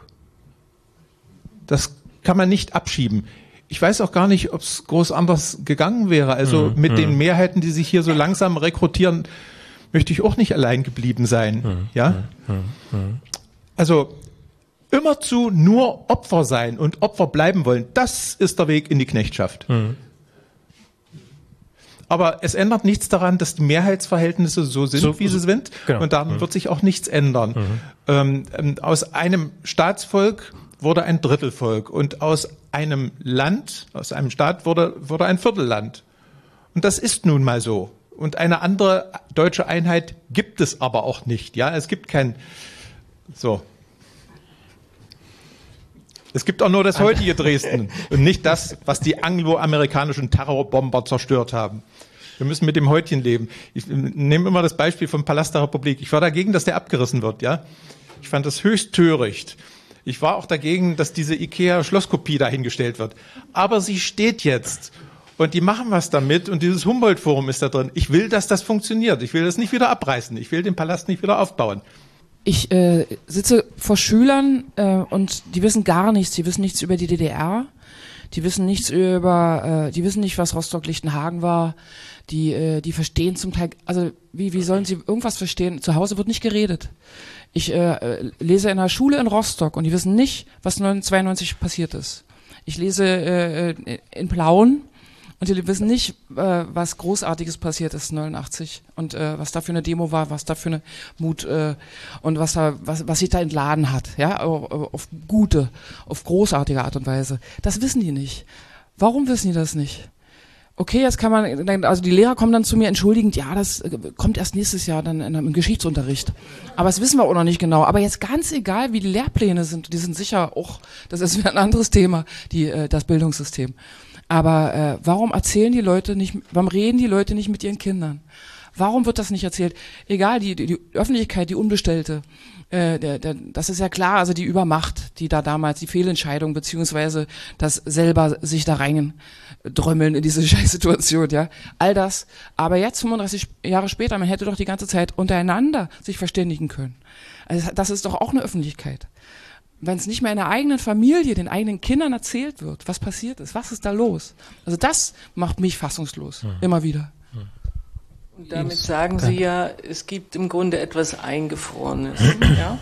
Das kann man nicht abschieben. Ich weiß auch gar nicht, ob es groß anders gegangen wäre. Also mhm. mit mhm. den Mehrheiten, die sich hier so langsam rekrutieren, möchte ich auch nicht allein geblieben sein. Mhm. Ja? Mhm. Also immerzu nur Opfer sein und Opfer bleiben wollen, das ist der Weg in die Knechtschaft. Mhm. Aber es ändert nichts daran, dass die Mehrheitsverhältnisse so sind, so, wie sie sind. Genau. Und daran mhm. wird sich auch nichts ändern. Mhm. Ähm, aus einem Staatsvolk wurde ein Drittelvolk und aus einem Land, aus einem Staat wurde, wurde ein Viertelland. Und das ist nun mal so. Und eine andere deutsche Einheit gibt es aber auch nicht. Ja, es gibt kein, so. Es gibt auch nur das heutige Dresden und nicht das, was die angloamerikanischen Terrorbomber zerstört haben. Wir müssen mit dem Heutchen leben. Ich nehme immer das Beispiel vom Palast der Republik. Ich war dagegen, dass der abgerissen wird, ja. Ich fand das höchst töricht. Ich war auch dagegen, dass diese Ikea-Schlosskopie dahingestellt wird. Aber sie steht jetzt. Und die machen was damit. Und dieses Humboldt-Forum ist da drin. Ich will, dass das funktioniert. Ich will das nicht wieder abreißen. Ich will den Palast nicht wieder aufbauen. Ich äh, sitze vor Schülern äh, und die wissen gar nichts. Die wissen nichts über die D D R. Die wissen nichts über, äh, die wissen nicht, was Rostock-Lichtenhagen war. Die, äh, die verstehen zum Teil, also wie, wie sollen sie irgendwas verstehen? Zu Hause wird nicht geredet. Ich äh, lese in einer Schule in Rostock und die wissen nicht, was neunzehnhundertzweiundneunzig passiert ist. Ich lese äh, in Plauen und die wissen nicht, äh, was Großartiges passiert ist neunundachtzig und äh, was da für eine Demo war, was da für eine Mut äh, und was da, was, was sich da entladen hat, ja, auf, auf gute, auf großartige Art und Weise. Das wissen die nicht. Warum wissen die das nicht? Okay, jetzt kann man, also die Lehrer kommen dann zu mir entschuldigend, ja, das kommt erst nächstes Jahr dann im Geschichtsunterricht. Aber das wissen wir auch noch nicht genau. Aber jetzt ganz egal, wie die Lehrpläne sind, die sind sicher auch, das ist wieder ein anderes Thema, die, das Bildungssystem. Aber äh, warum erzählen die Leute nicht, warum reden die Leute nicht mit ihren Kindern? Warum wird das nicht erzählt? Egal, die, die, die Öffentlichkeit, die Unbestellte, äh, der, der, das ist ja klar, also die Übermacht, die da damals, die Fehlentscheidung, beziehungsweise das selber sich da rein drömmeln in diese Scheißsituation, ja. All das. Aber jetzt, fünfunddreißig Jahre später, man hätte doch die ganze Zeit untereinander sich verständigen können. Also das ist doch auch eine Öffentlichkeit. Wenn es nicht mehr in der eigenen Familie, den eigenen Kindern erzählt wird, was passiert ist, was ist da los? Also das macht mich fassungslos, mhm. immer wieder. Und damit sagen Sie ja, es gibt im Grunde etwas Eingefrorenes, ja?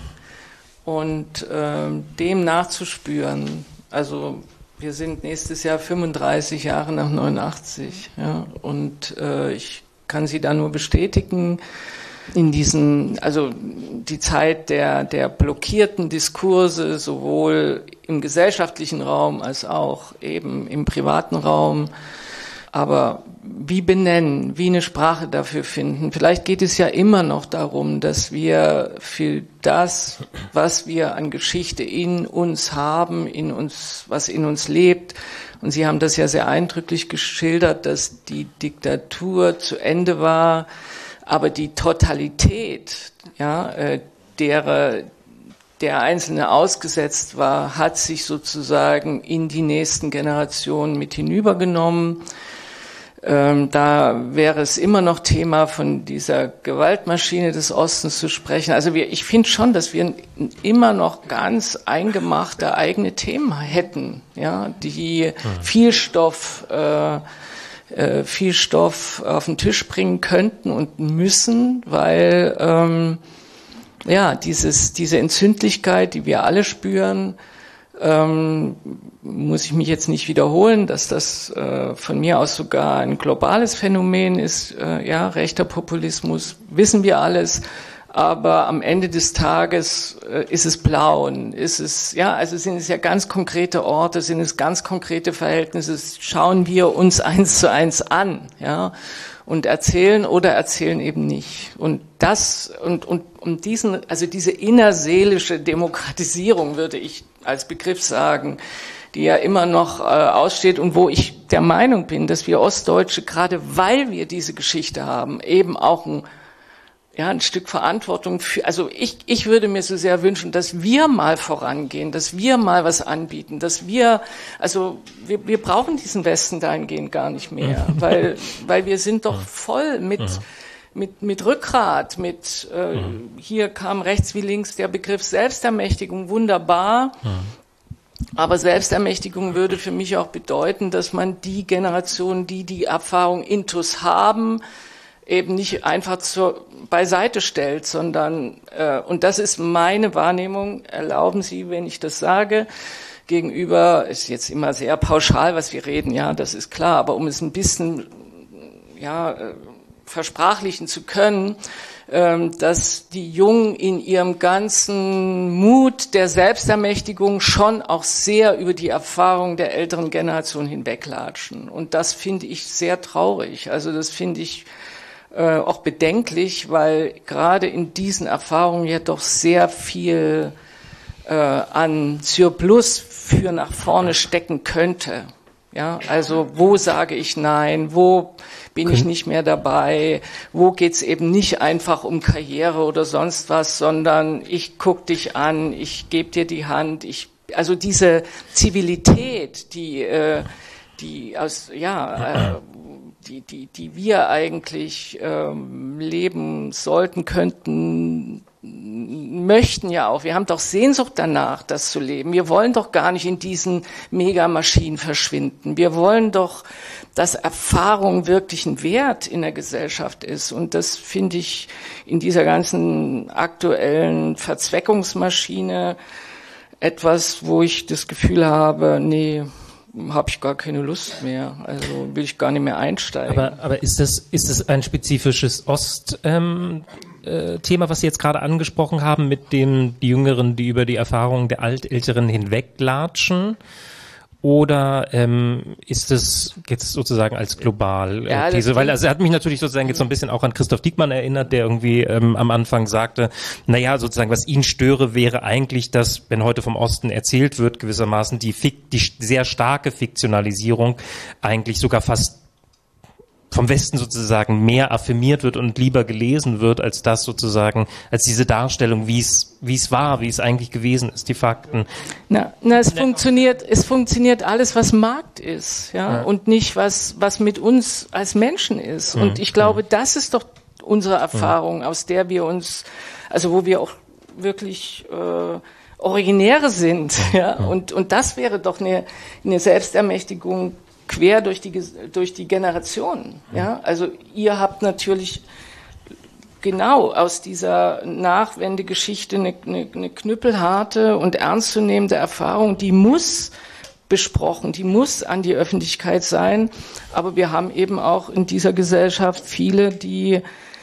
Und ähm, dem nachzuspüren, also wir sind nächstes Jahr fünfunddreißig Jahre nach neunundachtzig, ja? Und äh, ich kann Sie da nur bestätigen, in diesen, also die Zeit der, der blockierten Diskurse, sowohl im gesellschaftlichen Raum als auch eben im privaten Raum. Aber wie benennen, wie eine Sprache dafür finden? Vielleicht geht es ja immer noch darum, dass wir für das, was wir an Geschichte in uns haben, in uns, was in uns lebt, und Sie haben das ja sehr eindrücklich geschildert, dass die Diktatur zu Ende war, aber die Totalität, ja, äh, derer der Einzelne ausgesetzt war, hat sich sozusagen in die nächsten Generationen mit hinübergenommen. Ähm, da wäre es immer noch Thema, von dieser Gewaltmaschine des Ostens zu sprechen. Also wir, ich finde schon, dass wir immer noch ganz eingemachte eigene Themen hätten, ja, die viel Stoff äh, viel Stoff auf den Tisch bringen könnten und müssen, weil ähm, ja dieses diese Entzündlichkeit, die wir alle spüren, ähm, muss ich mich jetzt nicht wiederholen, dass das äh, von mir aus sogar ein globales Phänomen ist, äh, ja, rechter Populismus, wissen wir alles. Aber am Ende des Tages äh, ist es Plauen, ist es, ja, also sind es ja ganz konkrete Orte, sind es ganz konkrete Verhältnisse, schauen wir uns eins zu eins an, ja, und erzählen oder erzählen eben nicht. Und das, und, und, um diesen, also diese innerseelische Demokratisierung, würde ich als Begriff sagen, die ja immer noch äh, aussteht und wo ich der Meinung bin, dass wir Ostdeutsche, gerade weil wir diese Geschichte haben, eben auch ein ja, ein Stück Verantwortung für, also ich, ich würde mir so sehr wünschen, dass wir mal vorangehen, dass wir mal was anbieten, dass wir, also wir, wir brauchen diesen Westen dahingehend gar nicht mehr, weil, weil wir sind doch voll mit, mit, mit Rückgrat, mit, äh, hier kam rechts wie links der Begriff Selbstermächtigung, wunderbar. Aber Selbstermächtigung würde für mich auch bedeuten, dass man die Generation, die die Erfahrung intus haben, eben nicht einfach zur, beiseite stellt, sondern, äh, und das ist meine Wahrnehmung, erlauben Sie, wenn ich das sage, gegenüber, ist jetzt immer sehr pauschal, was wir reden, ja, das ist klar, aber um es ein bisschen, ja, äh, versprachlichen zu können, äh, dass die Jungen in ihrem ganzen Mut der Selbstermächtigung schon auch sehr über die Erfahrung der älteren Generation hinweglatschen. Und das finde ich sehr traurig. Also das finde ich Äh, auch bedenklich, weil gerade in diesen Erfahrungen ja doch sehr viel äh, an Surplus für nach vorne stecken könnte. Ja, also wo sage ich nein, wo bin ich nicht mehr dabei, wo geht's eben nicht einfach um Karriere oder sonst was, sondern ich guck dich an, ich gebe dir die Hand, ich, also diese Zivilität, die, äh, die aus, ja, äh, die, die, die wir eigentlich ähm, leben sollten, könnten, möchten ja auch, wir haben doch Sehnsucht danach, das zu leben. Wir wollen doch gar nicht in diesen Megamaschinen verschwinden. Wir wollen doch, dass Erfahrung wirklich ein Wert in der Gesellschaft ist. Und das finde ich in dieser ganzen aktuellen Verzweckungsmaschine etwas, wo ich das Gefühl habe, nee, habe ich gar keine Lust mehr. Also will ich gar nicht mehr einsteigen. Aber, aber ist das, ist das ein spezifisches Ost, ähm, äh, Thema, was Sie jetzt gerade angesprochen haben, mit dem die Jüngeren, die über die Erfahrungen der Altälteren hinweglatschen? Oder ähm, ist es jetzt sozusagen als global äh, ja, diese, weil also er hat mich natürlich sozusagen jetzt so ein bisschen auch an Christoph Diekmann erinnert, der irgendwie ähm, am Anfang sagte, naja, sozusagen, was ihn störe, wäre eigentlich, dass, wenn heute vom Osten erzählt wird, gewissermaßen die, Fik- die sehr starke Fiktionalisierung eigentlich sogar fast vom Westen sozusagen mehr affirmiert wird und lieber gelesen wird, als das sozusagen, als diese Darstellung, wie es, wie es war, wie es eigentlich gewesen ist, die Fakten. Na, na, es funktioniert, es funktioniert alles, was Markt ist, ja, ja. und nicht was, was mit uns als Menschen ist. Mhm. Und ich glaube, das ist doch unsere Erfahrung, mhm. aus der wir uns, also wo wir auch wirklich, äh, Originäre sind, ja, mhm. und, und das wäre doch eine, eine Selbstermächtigung, quer durch die durch die Generationen, ja, also ihr habt natürlich genau aus dieser Nachwendegeschichte eine, eine, eine knüppelharte und ernstzunehmende Erfahrung, die muss besprochen, die muss an die Öffentlichkeit sein, aber wir haben eben auch in dieser Gesellschaft viele, die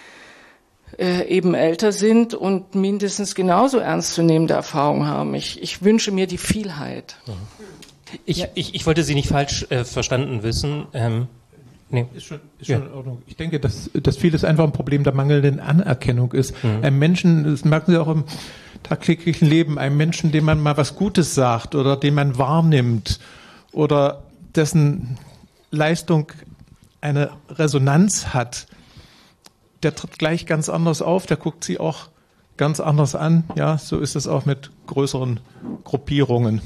äh, eben älter sind und mindestens genauso ernstzunehmende Erfahrungen haben. Ich, ich wünsche mir die Vielheit. Mhm. Ich, ja. ich, ich wollte Sie nicht falsch äh, verstanden wissen. Ähm, nee. Ist schon, ist schon ja. in Ordnung. Ich denke, dass, dass vieles einfach ein Problem der mangelnden Anerkennung ist. Mhm. Einem Menschen, das merken Sie auch im tagtäglichen Leben, einem Menschen, dem man mal was Gutes sagt oder den man wahrnimmt oder dessen Leistung eine Resonanz hat, der tritt gleich ganz anders auf, der guckt Sie auch ganz anders an. Ja, so ist es auch mit größeren Gruppierungen.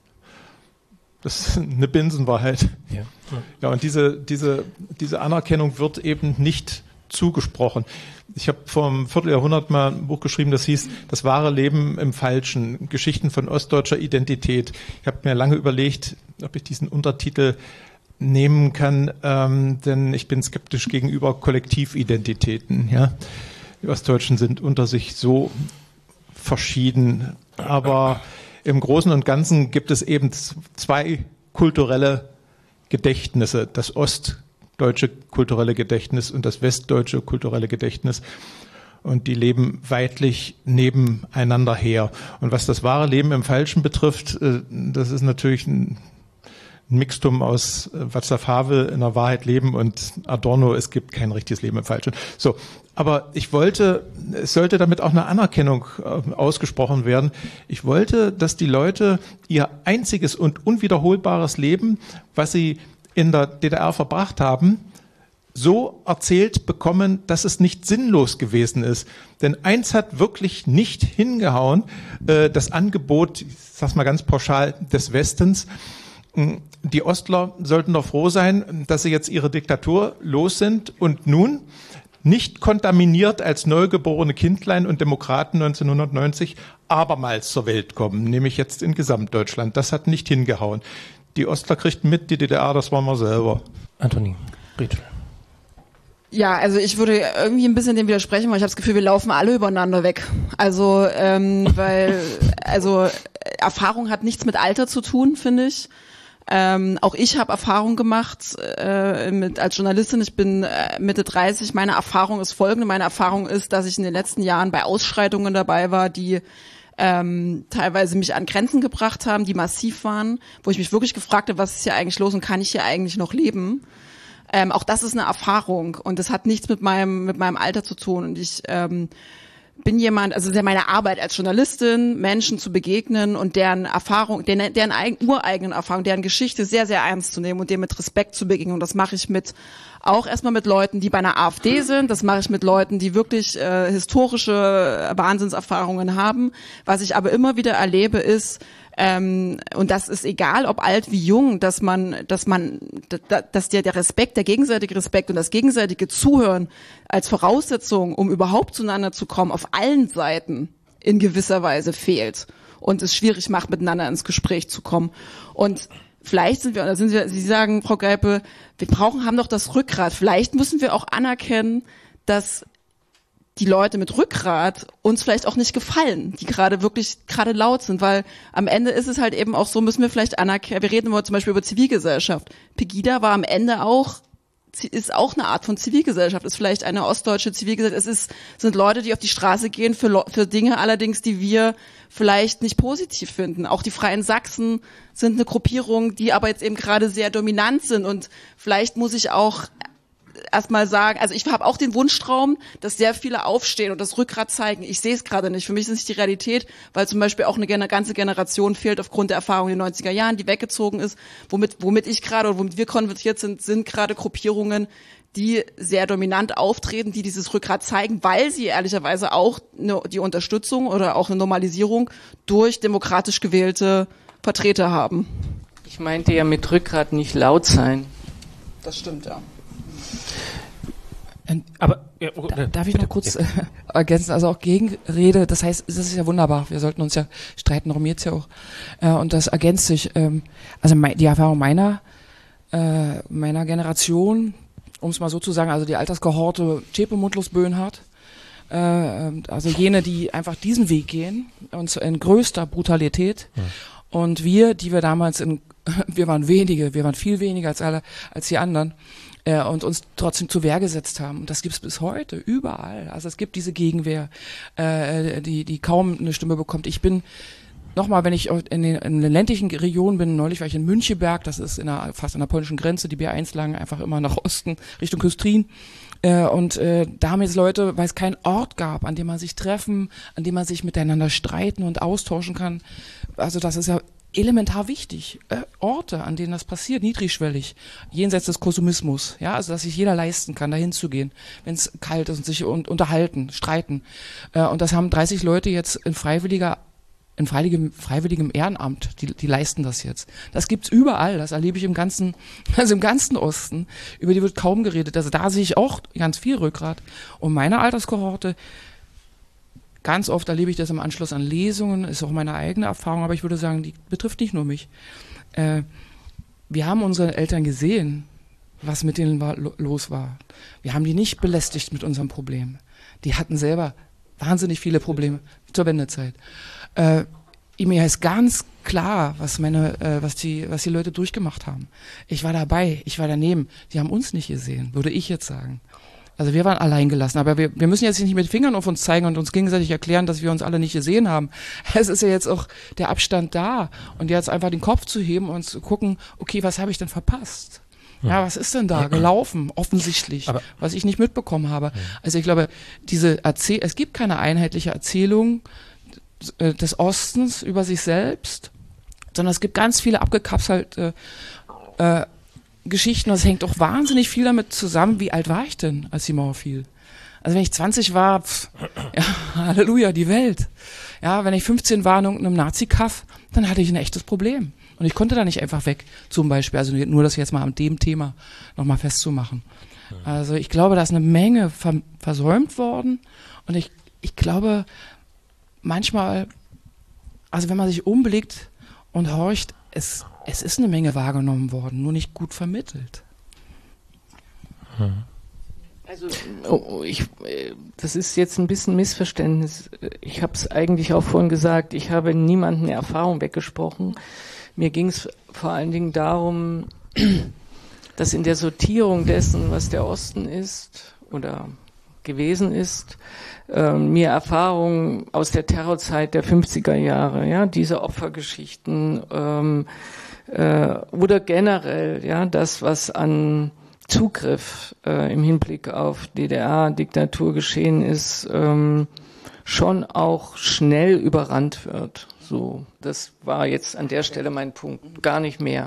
Das ist eine Binsenwahrheit. Ja, ja und diese, diese, diese Anerkennung wird eben nicht zugesprochen. Ich habe vor einem Vierteljahrhundert mal ein Buch geschrieben, das hieß Das wahre Leben im Falschen, Geschichten von ostdeutscher Identität. Ich habe mir lange überlegt, ob ich diesen Untertitel nehmen kann, ähm, denn ich bin skeptisch gegenüber Kollektividentitäten. Ja? Die Ostdeutschen sind unter sich so verschieden, aber im Großen und Ganzen gibt es eben zwei kulturelle Gedächtnisse, das ostdeutsche kulturelle Gedächtnis und das westdeutsche kulturelle Gedächtnis. Und die leben weitlich nebeneinander her. Und was das wahre Leben im Falschen betrifft, das ist natürlich ein Mixtum aus Václav Havel, In der Wahrheit leben, und Adorno, es gibt kein richtiges Leben im Falschen. So, aber ich wollte, es sollte damit auch eine Anerkennung äh, ausgesprochen werden. Ich wollte, dass die Leute ihr einziges und unwiederholbares Leben, was sie in der D D R verbracht haben, so erzählt bekommen, dass es nicht sinnlos gewesen ist. Denn eins hat wirklich nicht hingehauen, äh, das Angebot, ich sag's mal ganz pauschal, des Westens. Die Ostler sollten doch froh sein, dass sie jetzt ihre Diktatur los sind und nun nicht kontaminiert als neugeborene Kindlein und Demokraten neunzehnhundertneunzig abermals zur Welt kommen, nämlich jetzt in Gesamtdeutschland. Das hat nicht hingehauen. Die Ostler kriegten mit, die D D R, das waren wir selber. Antonie, Rachel. Ja, also ich würde irgendwie ein bisschen dem widersprechen, weil ich habe das Gefühl, wir laufen alle übereinander weg. Also, ähm, weil, also Erfahrung hat nichts mit Alter zu tun, finde ich. Ähm, auch ich habe Erfahrung gemacht äh, mit, als Journalistin. Ich bin äh, Mitte dreißig. Meine Erfahrung ist folgende. Meine Erfahrung ist, dass ich in den letzten Jahren bei Ausschreitungen dabei war, die ähm, teilweise mich an Grenzen gebracht haben, die massiv waren, wo ich mich wirklich gefragt habe, was ist hier eigentlich los und kann ich hier eigentlich noch leben? Ähm, auch das ist eine Erfahrung und das hat nichts mit meinem mit meinem Alter zu tun. Und ich ähm, bin jemand, also sehr meine Arbeit als Journalistin, Menschen zu begegnen und deren Erfahrung, deren, deren eigen, ureigenen Erfahrung, deren Geschichte sehr, sehr ernst zu nehmen und dem mit Respekt zu begegnen. Und das mache ich mit auch erstmal mit Leuten, die bei einer AfD sind. Das mache ich mit Leuten, die wirklich äh, historische Wahnsinnserfahrungen haben. Was ich aber immer wieder erlebe, ist, ähm, und das ist egal, ob alt wie jung, dass man, dass man, dass der, der Respekt, der gegenseitige Respekt und das gegenseitige Zuhören als Voraussetzung, um überhaupt zueinander zu kommen, auf allen Seiten in gewisser Weise fehlt und es schwierig macht, miteinander ins Gespräch zu kommen. Und vielleicht sind wir, oder sind wir, Sie sagen, Frau Geipe, wir brauchen, haben doch das Rückgrat. Vielleicht müssen wir auch anerkennen, dass die Leute mit Rückgrat uns vielleicht auch nicht gefallen, die gerade wirklich gerade laut sind, weil am Ende ist es halt eben auch so, müssen wir vielleicht anerkennen, wir reden immer zum Beispiel über Zivilgesellschaft. Pegida war am Ende auch, ist auch eine Art von Zivilgesellschaft, ist vielleicht eine ostdeutsche Zivilgesellschaft, es ist, sind Leute, die auf die Straße gehen für, für Dinge allerdings, die wir vielleicht nicht positiv finden. Auch die Freien Sachsen sind eine Gruppierung, die aber jetzt eben gerade sehr dominant sind und vielleicht muss ich auch erstmal sagen, also ich habe auch den Wunschtraum, dass sehr viele aufstehen und das Rückgrat zeigen. Ich sehe es gerade nicht. Für mich ist es nicht die Realität, weil zum Beispiel auch eine ganze Generation fehlt aufgrund der Erfahrung in den neunziger Jahren, die weggezogen ist. Womit, womit ich gerade oder womit wir konvertiert sind, sind gerade Gruppierungen, die sehr dominant auftreten, die dieses Rückgrat zeigen, weil sie ehrlicherweise auch eine, die Unterstützung oder auch eine Normalisierung durch demokratisch gewählte Vertreter haben. Ich meinte ja mit Rückgrat nicht laut sein. Das stimmt, ja. Aber ja, oh, da, darf ich noch kurz äh, ergänzen, also auch Gegenrede, das heißt, das ist ja wunderbar, wir sollten uns ja streiten, darum geht's ja auch. Äh, und das ergänzt sich, ähm, also mein, die Erfahrung meiner äh, meiner Generation, um es mal so zu sagen, also die Alterskohorte Zschäpe, Mundlos, Böhnhardt, äh, also jene, die einfach diesen Weg gehen, und in größter Brutalität. Ja. Und wir, die wir damals in, wir waren wenige, wir waren viel weniger als alle, als die anderen, äh, und uns trotzdem zur Wehr gesetzt haben. Und das gibt's bis heute, überall. Also es gibt diese Gegenwehr, äh, die, die kaum eine Stimme bekommt. Ich bin, nochmal, wenn ich in den, in den ländlichen Regionen bin, neulich war ich in Müncheberg, das ist in der, fast an der polnischen Grenze, die B eins lang einfach immer nach Osten, Richtung Küstrin. Äh, und äh, da haben jetzt Leute, weil es keinen Ort gab, an dem man sich treffen, an dem man sich miteinander streiten und austauschen kann. Also das ist ja elementar wichtig. Äh, Orte, an denen das passiert, niedrigschwellig, jenseits des Konsumismus, ja, also dass sich jeder leisten kann, dahin zu gehen, wenn es kalt ist und sich un- unterhalten, streiten. Äh, und das haben dreißig Leute jetzt in freiwilliger in freiwilligem, freiwilligem Ehrenamt, die, die leisten das jetzt. Das gibt's überall, das erlebe ich im ganzen, also im ganzen Osten, über die wird kaum geredet, also da sehe ich auch ganz viel Rückgrat. Und meine Alterskohorte, ganz oft erlebe ich das im Anschluss an Lesungen, ist auch meine eigene Erfahrung, aber ich würde sagen, die betrifft nicht nur mich. Äh, wir haben unsere Eltern gesehen, was mit denen war, lo- los war. Wir haben die nicht belästigt mit unserem Problem. Die hatten selber wahnsinnig viele Probleme zur Wendezeit. Äh, mir ist ganz klar, was meine, äh, was die, was die Leute durchgemacht haben. Ich war dabei, ich war daneben. Die haben uns nicht gesehen, würde ich jetzt sagen. Also wir waren allein gelassen, aber wir, wir müssen jetzt nicht mit Fingern auf uns zeigen und uns gegenseitig erklären, dass wir uns alle nicht gesehen haben. Es ist ja jetzt auch der Abstand da und jetzt einfach den Kopf zu heben und zu gucken, okay, was habe ich denn verpasst? Ja, was ist denn da gelaufen, offensichtlich, aber, was ich nicht mitbekommen habe? Also ich glaube, diese Erzähl- es gibt keine einheitliche Erzählung des Ostens über sich selbst, sondern es gibt ganz viele abgekapselte äh, Geschichten. Das hängt auch wahnsinnig viel damit zusammen, wie alt war ich denn, als die Mauer fiel. Also wenn ich zwanzig war, pff, ja, Halleluja, die Welt. Ja, wenn ich fünfzehn war in irgendeinem Nazi-Kaff, dann hatte ich ein echtes Problem. Und ich konnte da nicht einfach weg, zum Beispiel. Also nur das jetzt mal an dem Thema nochmal festzumachen. Also ich glaube, da ist eine Menge ver- versäumt worden. Und ich, ich glaube, manchmal, also wenn man sich umblickt und horcht, es, es ist eine Menge wahrgenommen worden, nur nicht gut vermittelt. Hm. Also oh, ich, das ist jetzt ein bisschen Missverständnis. Ich habe es eigentlich auch vorhin gesagt, ich habe niemanden eine Erfahrung weggesprochen. Mir ging es vor allen Dingen darum, dass in der Sortierung dessen, was der Osten ist oder gewesen ist, äh, mir Erfahrungen aus der Terrorzeit der fünfziger Jahre, ja, diese Opfergeschichten ähm, äh, oder generell, ja, das, was an Zugriff äh, im Hinblick auf D D R-Diktatur geschehen ist, ähm, schon auch schnell überrannt wird. So, das war jetzt an der Stelle mein Punkt, gar nicht mehr.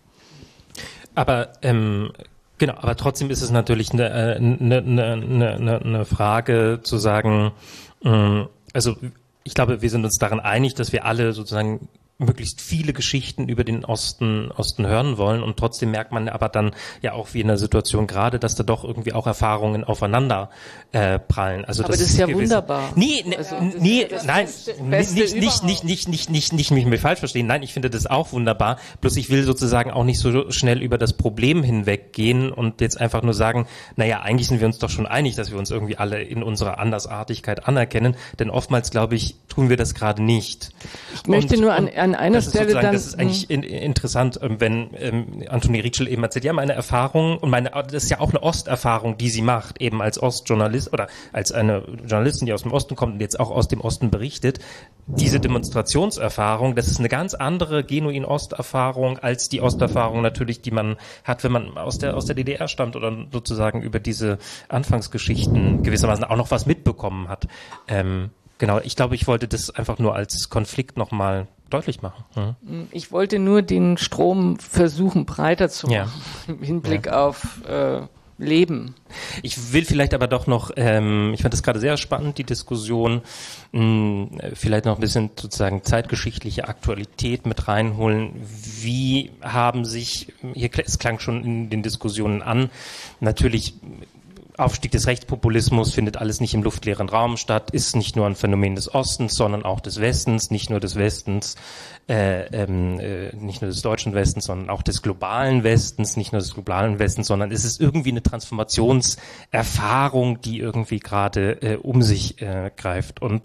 Aber ähm, genau, aber trotzdem ist es natürlich eine, eine, eine, eine, eine Frage zu sagen, ähm, also ich glaube, wir sind uns daran einig, dass wir alle sozusagen möglichst viele Geschichten über den Osten, Osten hören wollen und trotzdem merkt man aber dann ja auch wie in der Situation gerade, dass da doch irgendwie auch Erfahrungen aufeinander äh, prallen. Also aber das, das ist ja gewisse, wunderbar. Nee, ne, also, nee, das nein, Beste, nicht, Beste nicht, nicht, nicht, nicht, nicht, nicht, nicht mich mir falsch verstehen. Nein, ich finde das auch wunderbar. Bloß ich will sozusagen auch nicht so schnell über das Problem hinweggehen und jetzt einfach nur sagen, naja, eigentlich sind wir uns doch schon einig, dass wir uns irgendwie alle in unserer Andersartigkeit anerkennen, denn oftmals, glaube ich, tun wir das gerade nicht. Ich möchte und, nur an, an einer Stelle dann... Das ist eigentlich in, interessant, wenn ähm, Antonie Rietschel eben erzählt, ja, meine Erfahrung, und meine, das ist ja auch eine Osterfahrung, die sie macht, eben als Ostjournalist oder als eine Journalistin, die aus dem Osten kommt und jetzt auch aus dem Osten berichtet. Diese Demonstrationserfahrung, das ist eine ganz andere genuin Osterfahrung als die Osterfahrung natürlich, die man hat, wenn man aus der aus der D D R stammt oder sozusagen über diese Anfangsgeschichten gewissermaßen auch noch was mitbekommen hat. Ähm, genau, ich glaube, ich wollte das einfach nur als Konflikt nochmal deutlich machen. Mhm. Ich wollte nur den Strom versuchen, breiter zu machen, ja. im Hinblick ja. auf äh, Leben. Ich will vielleicht aber doch noch, ähm, ich fand das gerade sehr spannend, die Diskussion, mh, vielleicht noch ein bisschen sozusagen zeitgeschichtliche Aktualität mit reinholen. Wie haben sich, hier, es klang schon in den Diskussionen an, natürlich Aufstieg des Rechtspopulismus findet alles nicht im luftleeren Raum statt, ist nicht nur ein Phänomen des Ostens, sondern auch des Westens, nicht nur des Westens, äh, ähm, äh, nicht nur des deutschen Westens, sondern auch des globalen Westens, nicht nur des globalen Westens, sondern es ist irgendwie eine Transformationserfahrung, die irgendwie gerade äh, um sich äh, greift. Und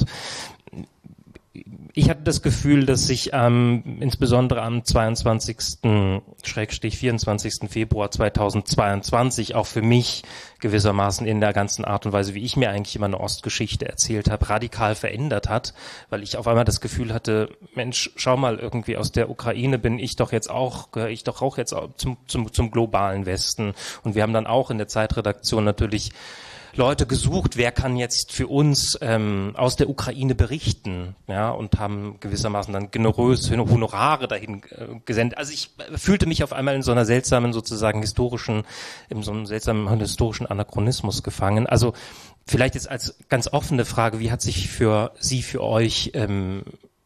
ich hatte das Gefühl, dass sich ähm, insbesondere am zweiundzwanzigsten vierundzwanzigsten Februar zweitausendzweiundzwanzig auch für mich gewissermaßen in der ganzen Art und Weise, wie ich mir eigentlich immer eine Ostgeschichte erzählt habe, radikal verändert hat, weil ich auf einmal das Gefühl hatte, Mensch, schau mal, irgendwie aus der Ukraine bin ich doch jetzt auch, gehöre ich doch auch jetzt zum, zum, zum globalen Westen. Und wir haben dann auch in der Zeitredaktion natürlich Leute gesucht, wer kann jetzt für uns ähm, aus der Ukraine berichten, ja, und haben gewissermaßen dann generös Honorare dahin äh, gesendet. Also ich fühlte mich auf einmal in so einer seltsamen sozusagen historischen, in so einem seltsamen historischen Anachronismus gefangen. Also vielleicht jetzt als ganz offene Frage, wie hat sich für Sie, für euch ähm,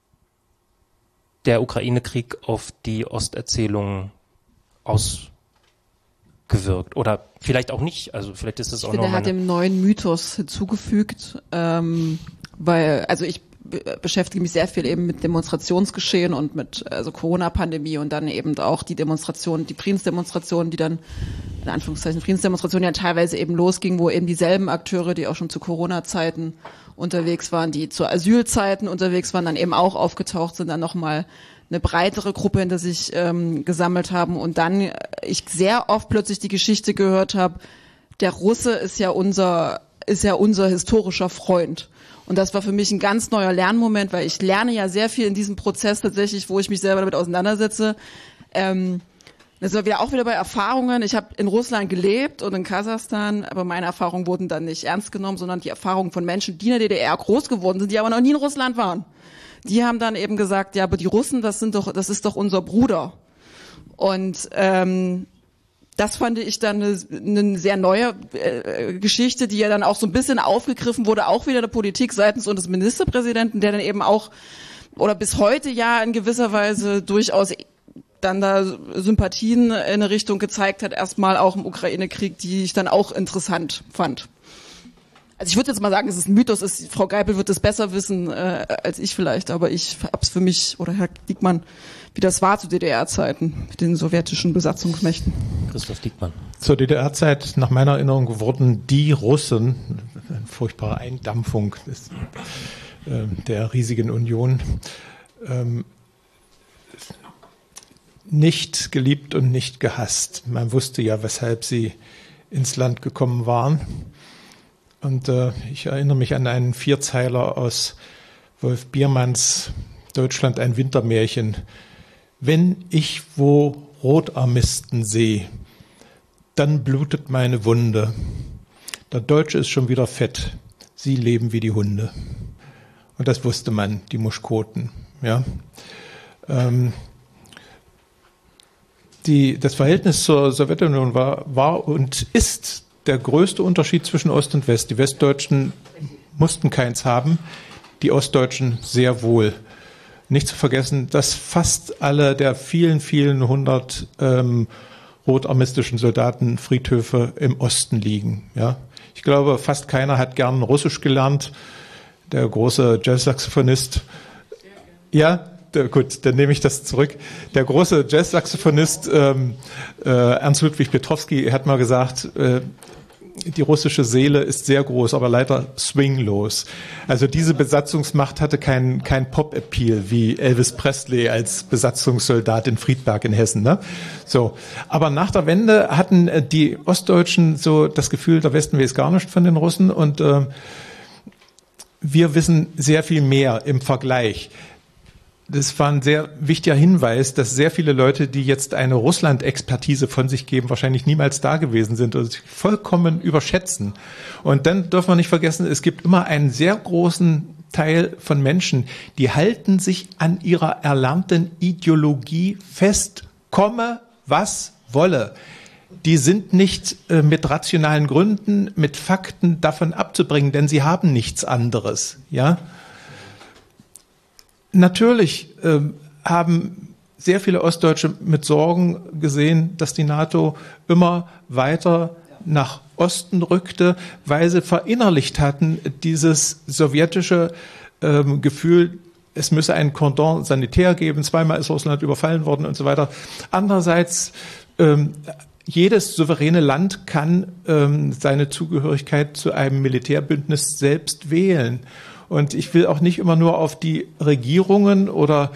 der Ukraine-Krieg auf die Osterzählung aus gewirkt oder vielleicht auch nicht, also vielleicht ist es auch noch. Er hat dem neuen Mythos hinzugefügt, ähm, weil, also ich be- beschäftige mich sehr viel eben mit Demonstrationsgeschehen und mit also Corona-Pandemie und dann eben auch die Demonstrationen, die Friedensdemonstrationen, die dann in Anführungszeichen Friedensdemonstrationen ja teilweise eben losgingen, wo eben dieselben Akteure, die auch schon zu Corona-Zeiten unterwegs waren, die zu Asylzeiten unterwegs waren, dann eben auch aufgetaucht sind, dann nochmal eine breitere Gruppe hinter sich ähm, gesammelt haben und dann ich sehr oft plötzlich die Geschichte gehört habe, der Russe ist ja unser ist ja unser historischer Freund. Und das war für mich ein ganz neuer Lernmoment, weil ich lerne ja sehr viel in diesem Prozess tatsächlich, wo ich mich selber damit auseinandersetze. Ähm, das war wieder auch wieder bei Erfahrungen. Ich habe in Russland gelebt und in Kasachstan, aber meine Erfahrungen wurden dann nicht ernst genommen, sondern die Erfahrungen von Menschen, die in der D D R groß geworden sind, die aber noch nie in Russland waren. Die haben dann eben gesagt, ja, aber die Russen, das sind doch, das ist doch unser Bruder. Und ähm, das fand ich dann eine, eine sehr neue äh, Geschichte, die ja dann auch so ein bisschen aufgegriffen wurde, auch wieder der Politik seitens unseres Ministerpräsidenten, der dann eben auch oder bis heute ja in gewisser Weise durchaus dann da Sympathien in eine Richtung gezeigt hat, erstmal auch im Ukraine-Krieg, die ich dann auch interessant fand. Also ich würde jetzt mal sagen, dass es ein Mythos ist. Frau Geipel wird es besser wissen äh, als ich vielleicht, aber ich hab's für mich, oder Herr Diekmann, wie das war zu D D R-Zeiten mit den sowjetischen Besatzungsmächten. Christoph Diekmann. Zur D D R-Zeit, nach meiner Erinnerung, wurden die Russen, eine furchtbare Eindampfung des, äh, der riesigen Union, ähm, nicht geliebt und nicht gehasst. Man wusste ja, weshalb sie ins Land gekommen waren. Und äh, ich erinnere mich an einen Vierzeiler aus Wolf Biermanns Deutschland, ein Wintermärchen. Wenn ich wo Rotarmisten sehe, dann blutet meine Wunde. Der Deutsche ist schon wieder fett. Sie leben wie die Hunde. Und das wusste man, die Muschkoten. Ja. Ähm, die, das Verhältnis zur Sowjetunion war, war und ist der größte Unterschied zwischen Ost und West. Die Westdeutschen mussten keins haben, die Ostdeutschen sehr wohl. Nicht zu vergessen, dass fast alle der vielen, vielen hundert ähm, rotarmistischen Soldatenfriedhöfe im Osten liegen. Ja, ich glaube, fast keiner hat gern Russisch gelernt. Der große Jazzsaxophonist, ja, der, gut, dann nehme ich das zurück. Der große Jazzsaxophonist ähm, äh, Ernst Ludwig Piotrowski hat mal gesagt, äh, die russische Seele ist sehr groß, aber leider swinglos. Also diese Besatzungsmacht hatte keinen kein Pop-Appeal wie Elvis Presley als Besatzungssoldat in Friedberg in Hessen. Ne? So, aber nach der Wende hatten die Ostdeutschen so das Gefühl, der Westen weiß gar nicht von den Russen und äh, wir wissen sehr viel mehr im Vergleich. Das war ein sehr wichtiger Hinweis, dass sehr viele Leute, die jetzt eine Russland-Expertise von sich geben, wahrscheinlich niemals da gewesen sind und sich vollkommen überschätzen. Und dann dürfen wir nicht vergessen, es gibt immer einen sehr großen Teil von Menschen, die halten sich an ihrer erlernten Ideologie fest, komme, was wolle. Die sind nicht äh, mit rationalen Gründen, mit Fakten davon abzubringen, denn sie haben nichts anderes, ja. Natürlich ähm, haben sehr viele Ostdeutsche mit Sorgen gesehen, dass die NATO immer weiter nach Osten rückte, weil sie verinnerlicht hatten, dieses sowjetische ähm, Gefühl, es müsse ein Cordon sanitär geben, zweimal ist Russland überfallen worden und so weiter. Andererseits, ähm, jedes souveräne Land kann ähm, seine Zugehörigkeit zu einem Militärbündnis selbst wählen. Und ich will auch nicht immer nur auf die Regierungen oder,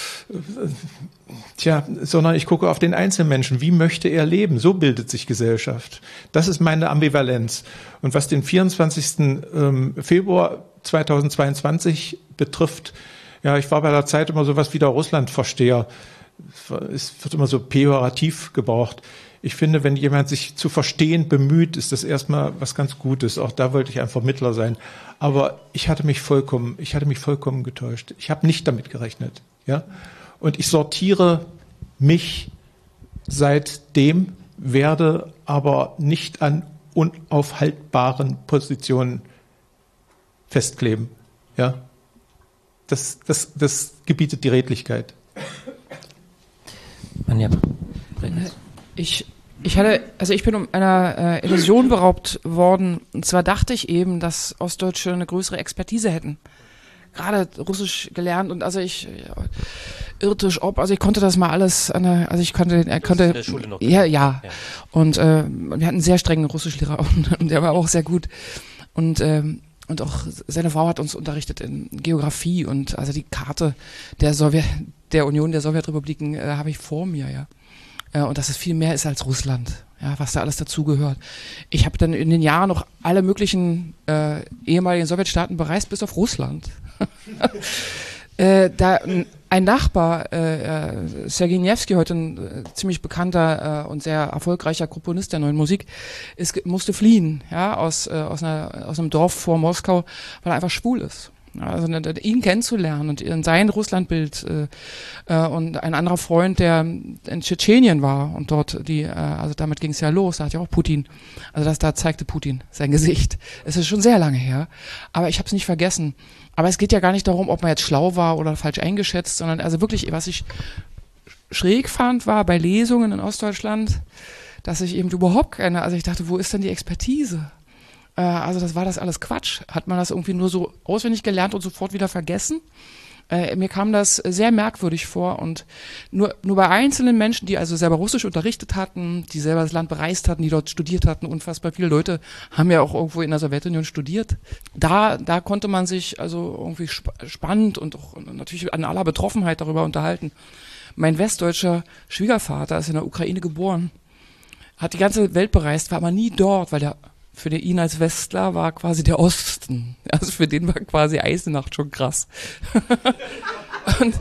tja, sondern ich gucke auf den Einzelmenschen. Wie möchte er leben? So bildet sich Gesellschaft. Das ist meine Ambivalenz. Und was den vierundzwanzigsten Februar zweitausendzweiundzwanzig betrifft, ja, ich war bei der Zeit immer sowas wie der Russlandversteher. Es wird immer so pejorativ gebraucht. Ich finde, wenn jemand sich zu verstehen bemüht, ist das erstmal was ganz Gutes. Auch da wollte ich ein Vermittler sein. Aber ich hatte mich vollkommen, ich hatte mich vollkommen getäuscht. Ich habe nicht damit gerechnet, ja. Und ich sortiere mich seitdem, werde aber nicht an unaufhaltbaren Positionen festkleben, ja. Das, das, das gebietet die Redlichkeit. Anja. Ich, ich hatte, also ich bin um einer äh, Illusion beraubt worden. Und zwar dachte ich eben, dass Ostdeutsche eine größere Expertise hätten. Gerade Russisch gelernt und also ich ja, irrtisch ob, also ich konnte das mal alles, an der, also ich konnte, er konnte, in der Schule noch ja, ja, ja. Und äh, wir hatten einen sehr strengen Russischlehrer und, und der war auch sehr gut und ähm, und auch seine Frau hat uns unterrichtet in Geografie und also die Karte der Sowjet, der Union der Sowjetrepubliken äh, habe ich vor mir, ja. Und dass es viel mehr ist als Russland, ja, was da alles dazugehört. Ich habe dann in den Jahren noch alle möglichen äh, ehemaligen Sowjetstaaten bereist, bis auf Russland. äh, da ein Nachbar, äh, Sergei Nevsky, heute ein äh, ziemlich bekannter äh, und sehr erfolgreicher Komponist der neuen Musik, ist, musste fliehen, ja, aus, äh, aus, einer, aus einem Dorf vor Moskau, weil er einfach schwul ist. Also ihn kennenzulernen und in sein Russlandbild äh, äh, und ein anderer Freund, der in Tschetschenien war und dort die, äh, also damit ging es ja los, da hat ja auch Putin, also das da zeigte Putin sein Gesicht. Es ist schon sehr lange her, aber ich habe es nicht vergessen. Aber es geht ja gar nicht darum, ob man jetzt schlau war oder falsch eingeschätzt, sondern also wirklich, was ich schräg fand, war bei Lesungen in Ostdeutschland, dass ich eben überhaupt keine, also ich dachte, wo ist denn die Expertise? Also das war das alles Quatsch. Hat man das irgendwie nur so auswendig gelernt und sofort wieder vergessen? Äh, mir kam das sehr merkwürdig vor und nur, nur bei einzelnen Menschen, die also selber Russisch unterrichtet hatten, die selber das Land bereist hatten, die dort studiert hatten, unfassbar viele Leute haben ja auch irgendwo in der Sowjetunion studiert. Da, da konnte man sich also irgendwie sp- spannend und auch natürlich an aller Betroffenheit darüber unterhalten. Mein westdeutscher Schwiegervater ist in der Ukraine geboren, hat die ganze Welt bereist, war aber nie dort, weil der für den ihn als Westler war quasi der Osten. Also für den war quasi Eisenacht schon krass. und,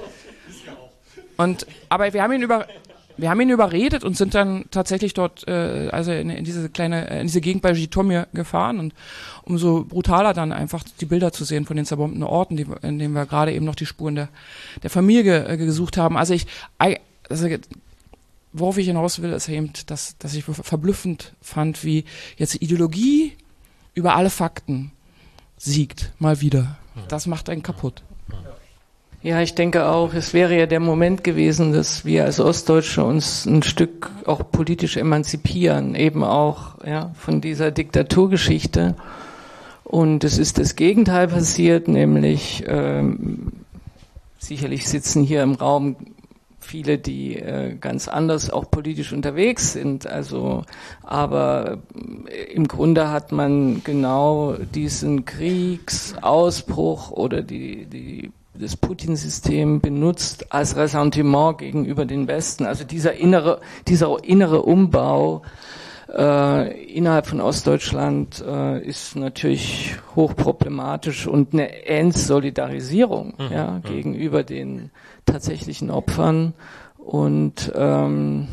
und, aber wir haben ihn über, wir haben ihn überredet und sind dann tatsächlich dort, äh, also in, in diese kleine, in diese Gegend bei Jitomir gefahren und umso brutaler dann einfach die Bilder zu sehen von den zerbombten Orten, die, in denen wir gerade eben noch die Spuren der, der Familie äh, gesucht haben. Also ich, also worauf ich hinaus will, ist eben, dass, dass ich verblüffend fand, wie jetzt die Ideologie über alle Fakten siegt, mal wieder. Das macht einen kaputt. Ja, ich denke auch, es wäre ja der Moment gewesen, dass wir als Ostdeutsche uns ein Stück auch politisch emanzipieren, eben auch ja, von dieser Diktaturgeschichte. Und es ist das Gegenteil passiert, nämlich ähm, sicherlich sitzen hier im Raum viele, die äh, ganz anders auch politisch unterwegs sind. Also, aber äh, im Grunde hat man genau diesen Kriegsausbruch oder die die das Putin-System benutzt als Ressentiment gegenüber den Westen. Also dieser innere, dieser innere Umbau äh, innerhalb von Ostdeutschland äh, ist natürlich hochproblematisch und eine Entsolidarisierung mhm. ja, mhm. gegenüber den tatsächlichen Opfern. Und ähm,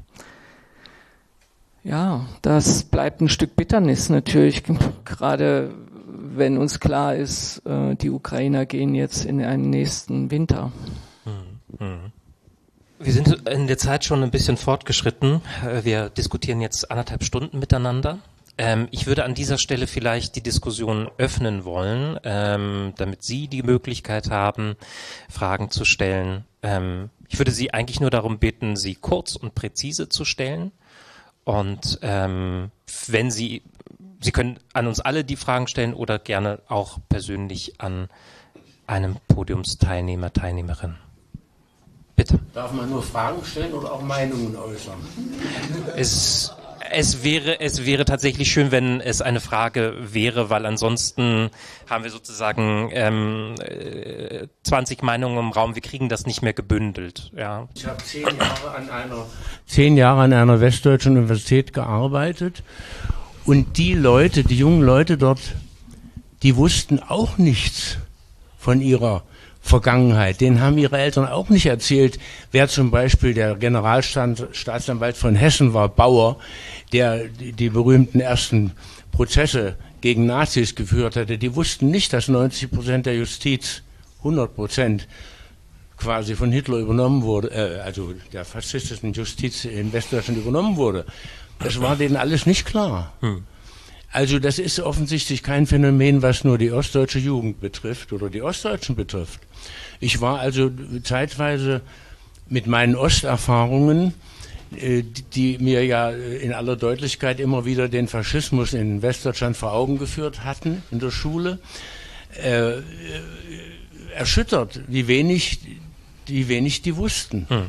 ja, das bleibt ein Stück Bitternis natürlich, gerade wenn uns klar ist, äh, die Ukrainer gehen jetzt in einen nächsten Winter. Wir sind in der Zeit schon ein bisschen fortgeschritten. Wir diskutieren jetzt anderthalb Stunden miteinander. Ähm, ich würde an dieser Stelle vielleicht die Diskussion öffnen wollen, ähm, damit Sie die Möglichkeit haben, Fragen zu stellen. Ähm, ich würde Sie eigentlich nur darum bitten, sie kurz und präzise zu stellen. Und ähm, wenn Sie Sie können an uns alle die Fragen stellen oder gerne auch persönlich an einem Podiumsteilnehmer, Teilnehmerin. Bitte. Darf man nur Fragen stellen oder auch Meinungen äußern? Es, es wäre, es wäre tatsächlich schön, wenn es eine Frage wäre, weil ansonsten haben wir sozusagen ähm, zwanzig Meinungen im Raum. Wir kriegen das nicht mehr gebündelt. Ja. Ich habe zehn Jahre an einer zehn Jahre an einer westdeutschen Universität gearbeitet. Und die Leute, die jungen Leute dort, die wussten auch nichts von ihrer Vergangenheit. Denen haben ihre Eltern auch nicht erzählt, wer zum Beispiel der Generalstaatsanwalt von Hessen war, Bauer, der die, die berühmten ersten Prozesse gegen Nazis geführt hatte. Die wussten nicht, dass neunzig Prozent der Justiz, hundert Prozent quasi von Hitler übernommen wurde, äh, also der faschistischen Justiz in Westdeutschland übernommen wurde. Das war denen alles nicht klar. Hm. Also das ist offensichtlich kein Phänomen, was nur die ostdeutsche Jugend betrifft oder die Ostdeutschen betrifft. Ich war also zeitweise mit meinen Osterfahrungen, äh, die, die mir ja in aller Deutlichkeit immer wieder den Faschismus in Westdeutschland vor Augen geführt hatten in der Schule, äh, erschüttert, wie wenig, wie wenig die wussten. Hm.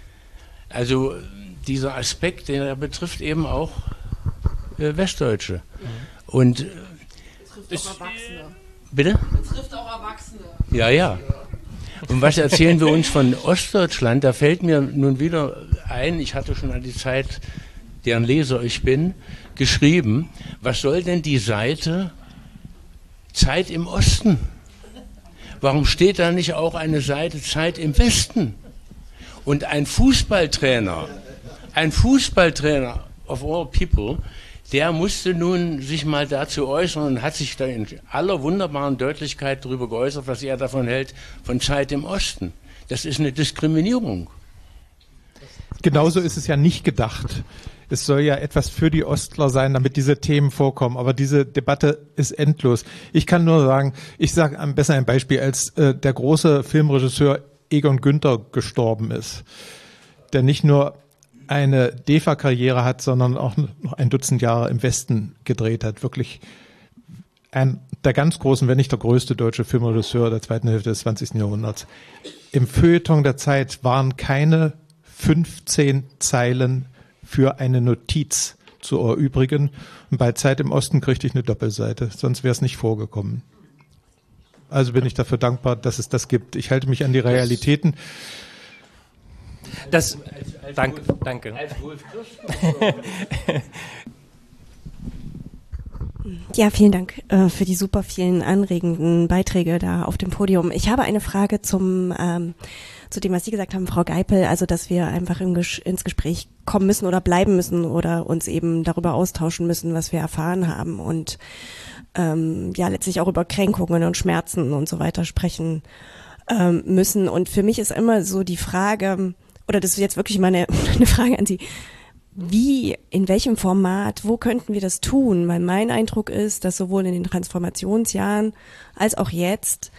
Also dieser Aspekt, der betrifft eben auch äh, Westdeutsche. Mhm. Und betrifft auch Erwachsene. Bitte? Betrifft auch Erwachsene. Ja, ja. Und was erzählen wir uns von Ostdeutschland? Da fällt mir nun wieder ein, ich hatte schon an die Zeit, deren Leser ich bin, geschrieben, was soll denn die Seite Zeit im Osten? Warum steht da nicht auch eine Seite Zeit im Westen? Und ein Fußballtrainer, ein Fußballtrainer of all people, der musste nun sich mal dazu äußern und hat sich da in aller wunderbaren Deutlichkeit darüber geäußert, was er davon hält, von Zeit im Osten. Das ist eine Diskriminierung. Genauso ist es ja nicht gedacht. Es soll ja etwas für die Ostler sein, damit diese Themen vorkommen. Aber diese Debatte ist endlos. Ich kann nur sagen, ich sage am besten ein Beispiel, als äh, der große Filmregisseur Egon Günther gestorben ist, der nicht nur eine D E F A-Karriere hat, sondern auch noch ein Dutzend Jahre im Westen gedreht hat. Wirklich ein der ganz großen, wenn nicht der größte deutsche Filmregisseur der zweiten Hälfte des zwanzigsten Jahrhunderts. Im Feuilleton der Zeit waren keine fünfzehn Zeilen für eine Notiz zu erübrigen. Und bei Zeit im Osten kriegte ich eine Doppelseite, sonst wäre es nicht vorgekommen. Also bin ich dafür dankbar, dass es das gibt. Ich halte mich an die Realitäten. Das, danke, danke. Ja, vielen Dank äh, für die super vielen anregenden Beiträge da auf dem Podium. Ich habe eine Frage zum ähm, zu dem, was Sie gesagt haben, Frau Geipel, also dass wir einfach im Ges- ins Gespräch kommen müssen oder bleiben müssen oder uns eben darüber austauschen müssen, was wir erfahren haben und ähm, ja letztlich auch über Kränkungen und Schmerzen und so weiter sprechen ähm, müssen. Und für mich ist immer so die Frage, oder das ist jetzt wirklich mal eine, eine Frage an Sie, wie, in welchem Format, wo könnten wir das tun? Weil mein Eindruck ist, dass sowohl in den Transformationsjahren als auch jetzt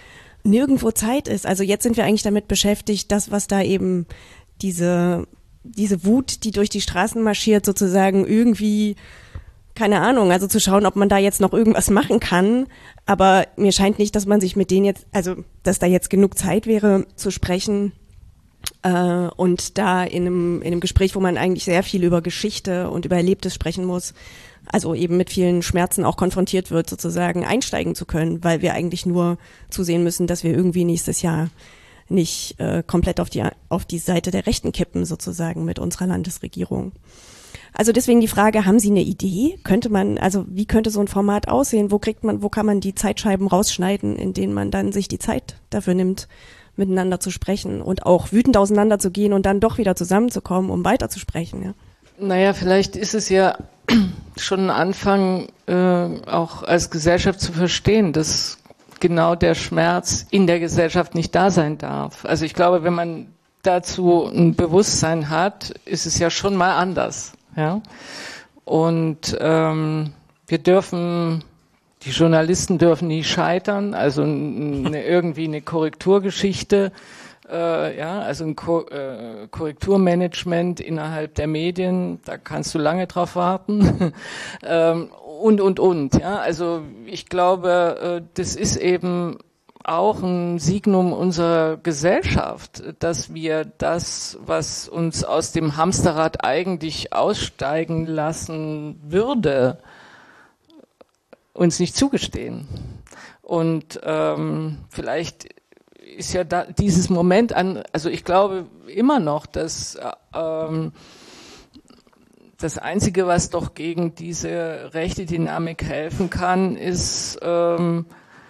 nirgendwo Zeit ist. Also jetzt sind wir eigentlich damit beschäftigt, das, was da eben diese, diese Wut, die durch die Straßen marschiert, sozusagen irgendwie, keine Ahnung, also zu schauen, ob man da jetzt noch irgendwas machen kann. Aber mir scheint nicht, dass man sich mit denen jetzt, also dass da jetzt genug Zeit wäre zu sprechen. Äh, und da in einem, in einem Gespräch, wo man eigentlich sehr viel über Geschichte und über Erlebtes sprechen muss, also eben mit vielen Schmerzen auch konfrontiert wird, sozusagen einsteigen zu können, weil wir eigentlich nur zusehen müssen, dass wir irgendwie nächstes Jahr nicht äh, komplett auf die, auf die Seite der Rechten kippen, sozusagen mit unserer Landesregierung. Also deswegen die Frage, haben Sie eine Idee? Könnte man, also wie könnte so ein Format aussehen? Wo kriegt man, wo kann man die Zeitscheiben rausschneiden, in denen man dann sich die Zeit dafür nimmt, miteinander zu sprechen und auch wütend auseinanderzugehen und dann doch wieder zusammenzukommen, um weiterzusprechen, ja? Naja, vielleicht ist es ja schon ein Anfang, äh, auch als Gesellschaft zu verstehen, dass genau der Schmerz in der Gesellschaft nicht da sein darf. Also ich glaube, wenn man dazu ein Bewusstsein hat, ist es ja schon mal anders. Ja? Und ähm, wir dürfen, die Journalisten dürfen nie scheitern, also eine, irgendwie eine Korrekturgeschichte, Äh, ja, also ein Ko- äh, Korrekturmanagement innerhalb der Medien, da kannst du lange drauf warten ähm, und, und, und. Ja, also ich glaube, äh, das ist eben auch ein Signum unserer Gesellschaft, dass wir das, was uns aus dem Hamsterrad eigentlich aussteigen lassen würde, uns nicht zugestehen. Und ähm, vielleicht ist ja da dieses Moment an, also ich glaube immer noch, dass ähm, das Einzige, was doch gegen diese rechte Dynamik helfen kann, ist ähm,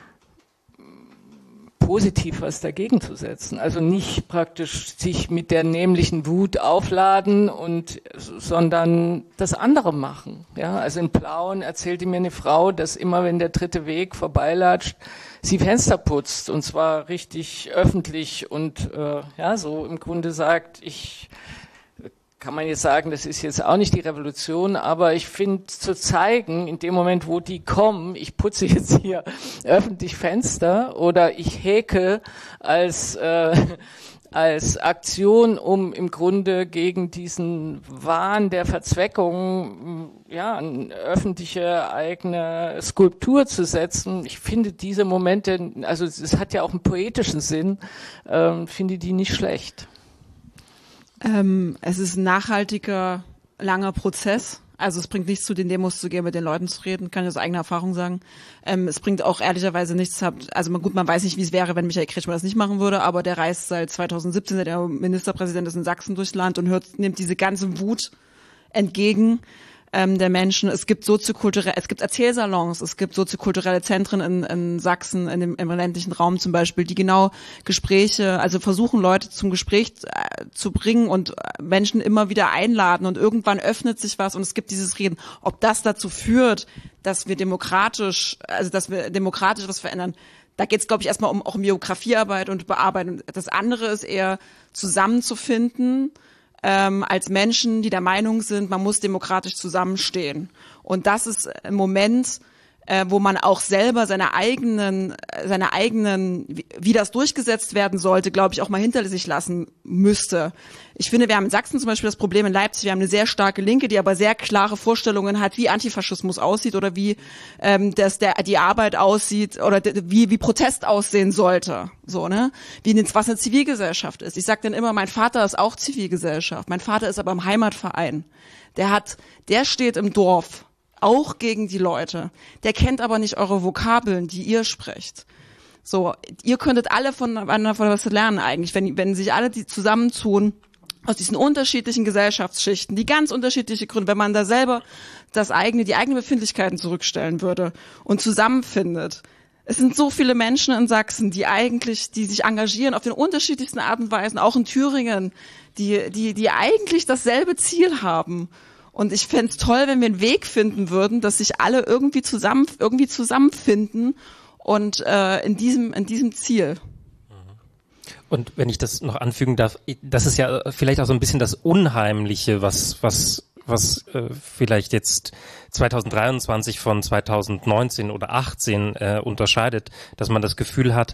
positiv was dagegen zu setzen. Also nicht praktisch sich mit der nämlichen Wut aufladen und, sondern das andere machen. Ja, also in Plauen erzählte mir eine Frau, dass immer wenn der dritte Weg vorbeilatscht, sie Fenster putzt und zwar richtig öffentlich und äh, ja, so im Grunde sagt, ich kann man jetzt sagen, das ist jetzt auch nicht die Revolution, aber ich finde zu zeigen, in dem Moment, wo die kommen, ich putze jetzt hier öffentlich Fenster oder ich häke als äh, als Aktion, um im Grunde gegen diesen Wahn der Verzweckung ja eine öffentliche eigene Skulptur zu setzen. Ich finde diese Momente, also es hat ja auch einen poetischen Sinn, ähm, finde die nicht schlecht. Ähm, es ist ein nachhaltiger, langer Prozess. Also es bringt nichts, zu den Demos zu gehen, mit den Leuten zu reden, kann ich aus eigener Erfahrung sagen. Ähm, es bringt auch ehrlicherweise nichts, also gut, man weiß nicht, wie es wäre, wenn Michael Kretschmer das nicht machen würde, aber der reist seit zweitausendsiebzehn, seit er Ministerpräsident ist, in Sachsen durchs Land und hört, nimmt diese ganze Wut entgegen ähm, der Menschen. Es gibt soziokulturelle, es gibt Erzählsalons, es gibt soziokulturelle Zentren in, in Sachsen, in dem, im ländlichen Raum zum Beispiel, die genau Gespräche, also versuchen Leute zum Gespräch äh, zu bringen und Menschen immer wieder einladen und irgendwann öffnet sich was und es gibt dieses Reden. Ob das dazu führt, dass wir demokratisch, also dass wir demokratisch was verändern, da geht es, glaube ich, erstmal um auch um Biografiearbeit und Bearbeitung. Das andere ist eher zusammenzufinden, Ähm, als Menschen, die der Meinung sind, man muss demokratisch zusammenstehen. Und das ist ein Moment, äh, wo man auch selber seine eigenen, seine eigenen, wie, wie das durchgesetzt werden sollte, glaube ich, auch mal hinter sich lassen müsste. Ich finde, wir haben in Sachsen zum Beispiel das Problem in Leipzig, wir haben eine sehr starke Linke, die aber sehr klare Vorstellungen hat, wie Antifaschismus aussieht oder wie ähm, das der die Arbeit aussieht oder de, wie wie Protest aussehen sollte, so ne, wie eine, was eine Zivilgesellschaft ist. Ich sage dann immer, mein Vater ist auch Zivilgesellschaft, mein Vater ist aber im Heimatverein. Der hat, der steht im Dorf auch gegen die Leute. Der kennt aber nicht eure Vokabeln, die ihr sprecht. So, ihr könntet alle voneinander was lernen eigentlich, wenn wenn sich alle die zusammentun aus diesen unterschiedlichen Gesellschaftsschichten, die ganz unterschiedliche Gründe, wenn man da selber das eigene, die eigenen Befindlichkeiten zurückstellen würde und zusammenfindet. Es sind so viele Menschen in Sachsen, die eigentlich, die sich engagieren auf den unterschiedlichsten Arten und Weisen, auch in Thüringen, die, die, die eigentlich dasselbe Ziel haben. Und ich fände es toll, wenn wir einen Weg finden würden, dass sich alle irgendwie zusammen, irgendwie zusammenfinden und äh, in diesem, in diesem Ziel. Und wenn ich das noch anfügen darf, das ist ja vielleicht auch so ein bisschen das Unheimliche, was was was äh, vielleicht jetzt zwanzig dreiundzwanzig von zwanzig neunzehn oder achtzehn äh, unterscheidet, dass man das Gefühl hat,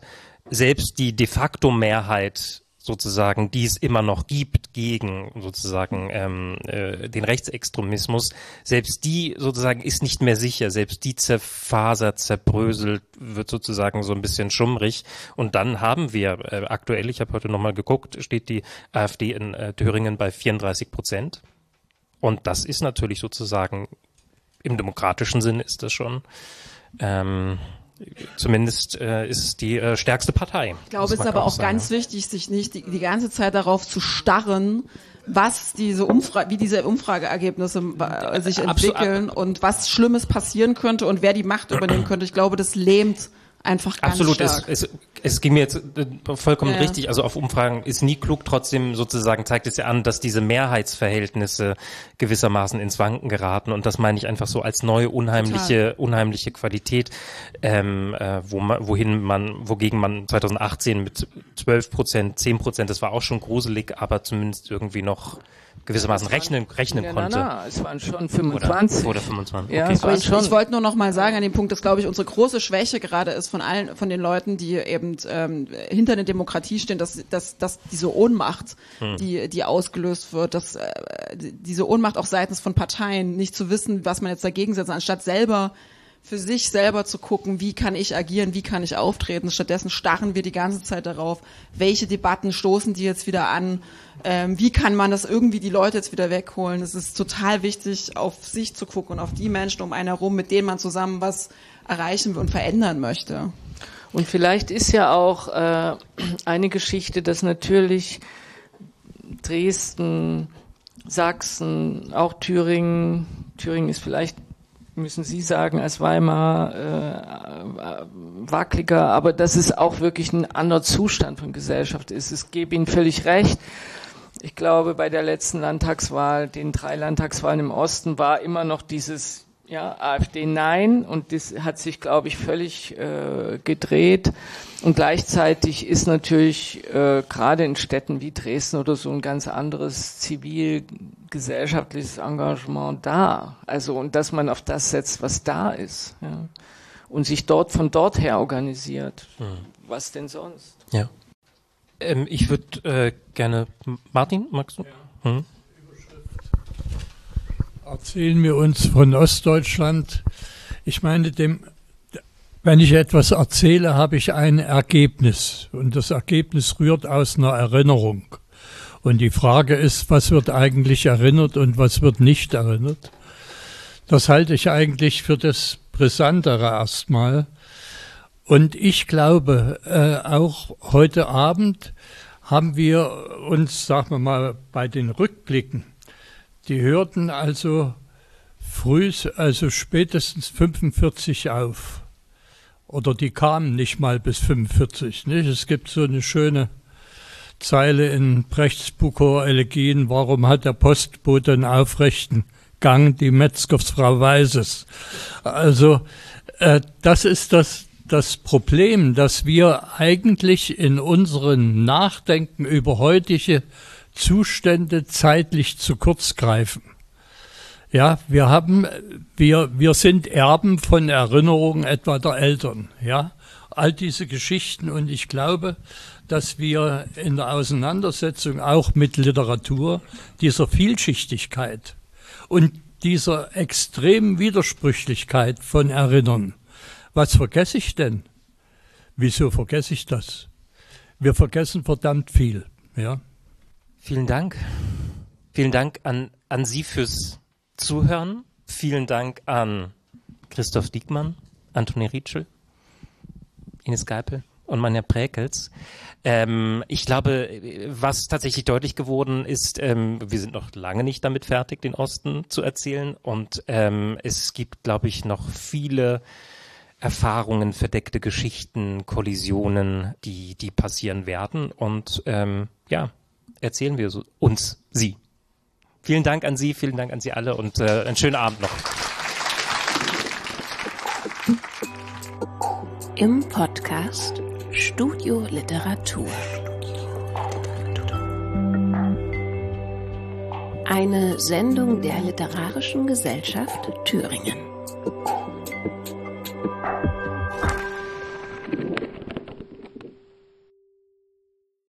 selbst die de facto Mehrheit sozusagen, die es immer noch gibt gegen sozusagen ähm, äh, den Rechtsextremismus, selbst die sozusagen ist nicht mehr sicher, selbst die zerfasert, zerbröselt, wird sozusagen so ein bisschen schummrig. Und dann haben wir äh, aktuell, ich habe heute nochmal geguckt, steht die AfD in äh, Thüringen bei vierunddreißig Prozent. Und das ist natürlich sozusagen, im demokratischen Sinn ist das schon, ähm, zumindest äh, ist es die äh, stärkste Partei. Ich glaube, es ist aber auch sagen. ganz wichtig, sich nicht die, die ganze Zeit darauf zu starren, was diese Umfrage, wie diese Umfrageergebnisse äh, sich entwickeln Absolut. und was Schlimmes passieren könnte und wer die Macht übernehmen könnte. Ich glaube, das lähmt einfach ganz Absolut, stark. Es, es, es ging mir jetzt äh, vollkommen ja. richtig. Also auf Umfragen ist nie klug. Trotzdem sozusagen zeigt es ja an, dass diese Mehrheitsverhältnisse gewissermaßen ins Wanken geraten. Und das meine ich einfach so als neue unheimliche, Total. unheimliche Qualität, ähm, äh, wo man, wohin man, wogegen man zwanzig achtzehn mit zwölf Prozent, zehn Prozent, das war auch schon gruselig, aber zumindest irgendwie noch gewissermaßen rechnen, rechnen ja, konnte. Na, na, es waren schon fünfundzwanzig. Oder, oder fünfundzwanzig. Ja, okay. es waren ich schon. ich wollte nur noch mal sagen an dem Punkt, dass, glaube ich, unsere große Schwäche gerade ist von allen, von den Leuten, die eben ähm, hinter der Demokratie stehen, dass, dass, dass diese Ohnmacht, hm. die, die ausgelöst wird, dass äh, diese Ohnmacht auch seitens von Parteien, nicht zu wissen, was man jetzt dagegen setzt, anstatt selber für sich selber zu gucken, wie kann ich agieren, wie kann ich auftreten. Stattdessen starren wir die ganze Zeit darauf, welche Debatten stoßen die jetzt wieder an, ähm, wie kann man das irgendwie die Leute jetzt wieder wegholen. Es ist total wichtig, auf sich zu gucken und auf die Menschen um einen herum, mit denen man zusammen was erreichen und verändern möchte. Und vielleicht ist ja auch äh, eine Geschichte, dass natürlich Dresden, Sachsen, auch Thüringen, Thüringen ist vielleicht, müssen Sie sagen, als Weimar äh, wackeliger, aber dass es auch wirklich ein anderer Zustand von Gesellschaft ist. Ich gebe Ihnen völlig recht. Ich glaube, bei der letzten Landtagswahl, den drei Landtagswahlen im Osten, war immer noch dieses ja, AfD Nein und das hat sich, glaube ich, völlig äh, gedreht. Und gleichzeitig ist natürlich äh, gerade in Städten wie Dresden oder so ein ganz anderes zivilgesellschaftliches Engagement da. Also und dass man auf das setzt, was da ist, ja. Und sich dort von dort her organisiert. Hm. Was denn sonst? Ja. Ähm, ich würde äh, gerne Martin, magst du? Ja. Hm? Erzählen wir uns von Ostdeutschland. Ich meine, dem, wenn ich etwas erzähle, habe ich ein Ergebnis. Und das Ergebnis rührt aus einer Erinnerung. Und die Frage ist, was wird eigentlich erinnert und was wird nicht erinnert? Das halte ich eigentlich für das Brisantere erstmal. Und ich glaube, äh, auch heute Abend haben wir uns, sagen wir mal, bei den Rückblicken, die hörten also früh, also spätestens fünfundvierzig auf. Oder die kamen nicht mal bis fünfundvierzig. Nicht? Es gibt so eine schöne Zeile in Brechts Bukower Elegien: Warum hat der Postbote einen aufrechten Gang, die Metzgersfrau weiß es. Also äh, das ist das, das Problem, dass wir eigentlich in unserem Nachdenken über heutige Zustände zeitlich zu kurz greifen. Ja, wir haben, wir, wir sind Erben von Erinnerungen etwa der Eltern, ja. All diese Geschichten, und ich glaube, dass wir in der Auseinandersetzung auch mit Literatur dieser Vielschichtigkeit und dieser extremen Widersprüchlichkeit von Erinnern. Was vergesse ich denn? Wieso vergesse ich das? Wir vergessen verdammt viel, ja. Vielen Dank. Vielen Dank an, an Sie fürs Zuhören. Vielen Dank an Christoph Diekmann, Antoni Rietschel, Ines Geipel und Manja Präkels. Ähm, ich glaube, was tatsächlich deutlich geworden ist, ähm, wir sind noch lange nicht damit fertig, den Osten zu erzählen. Und ähm, es gibt, glaube ich, noch viele Erfahrungen, verdeckte Geschichten, Kollisionen, die, die passieren werden. Und ähm, ja, erzählen wir so, uns Sie. Vielen Dank an Sie, vielen Dank an Sie alle und äh, einen schönen Abend noch. Im Podcast Studio Literatur. Eine Sendung der Literarischen Gesellschaft Thüringen.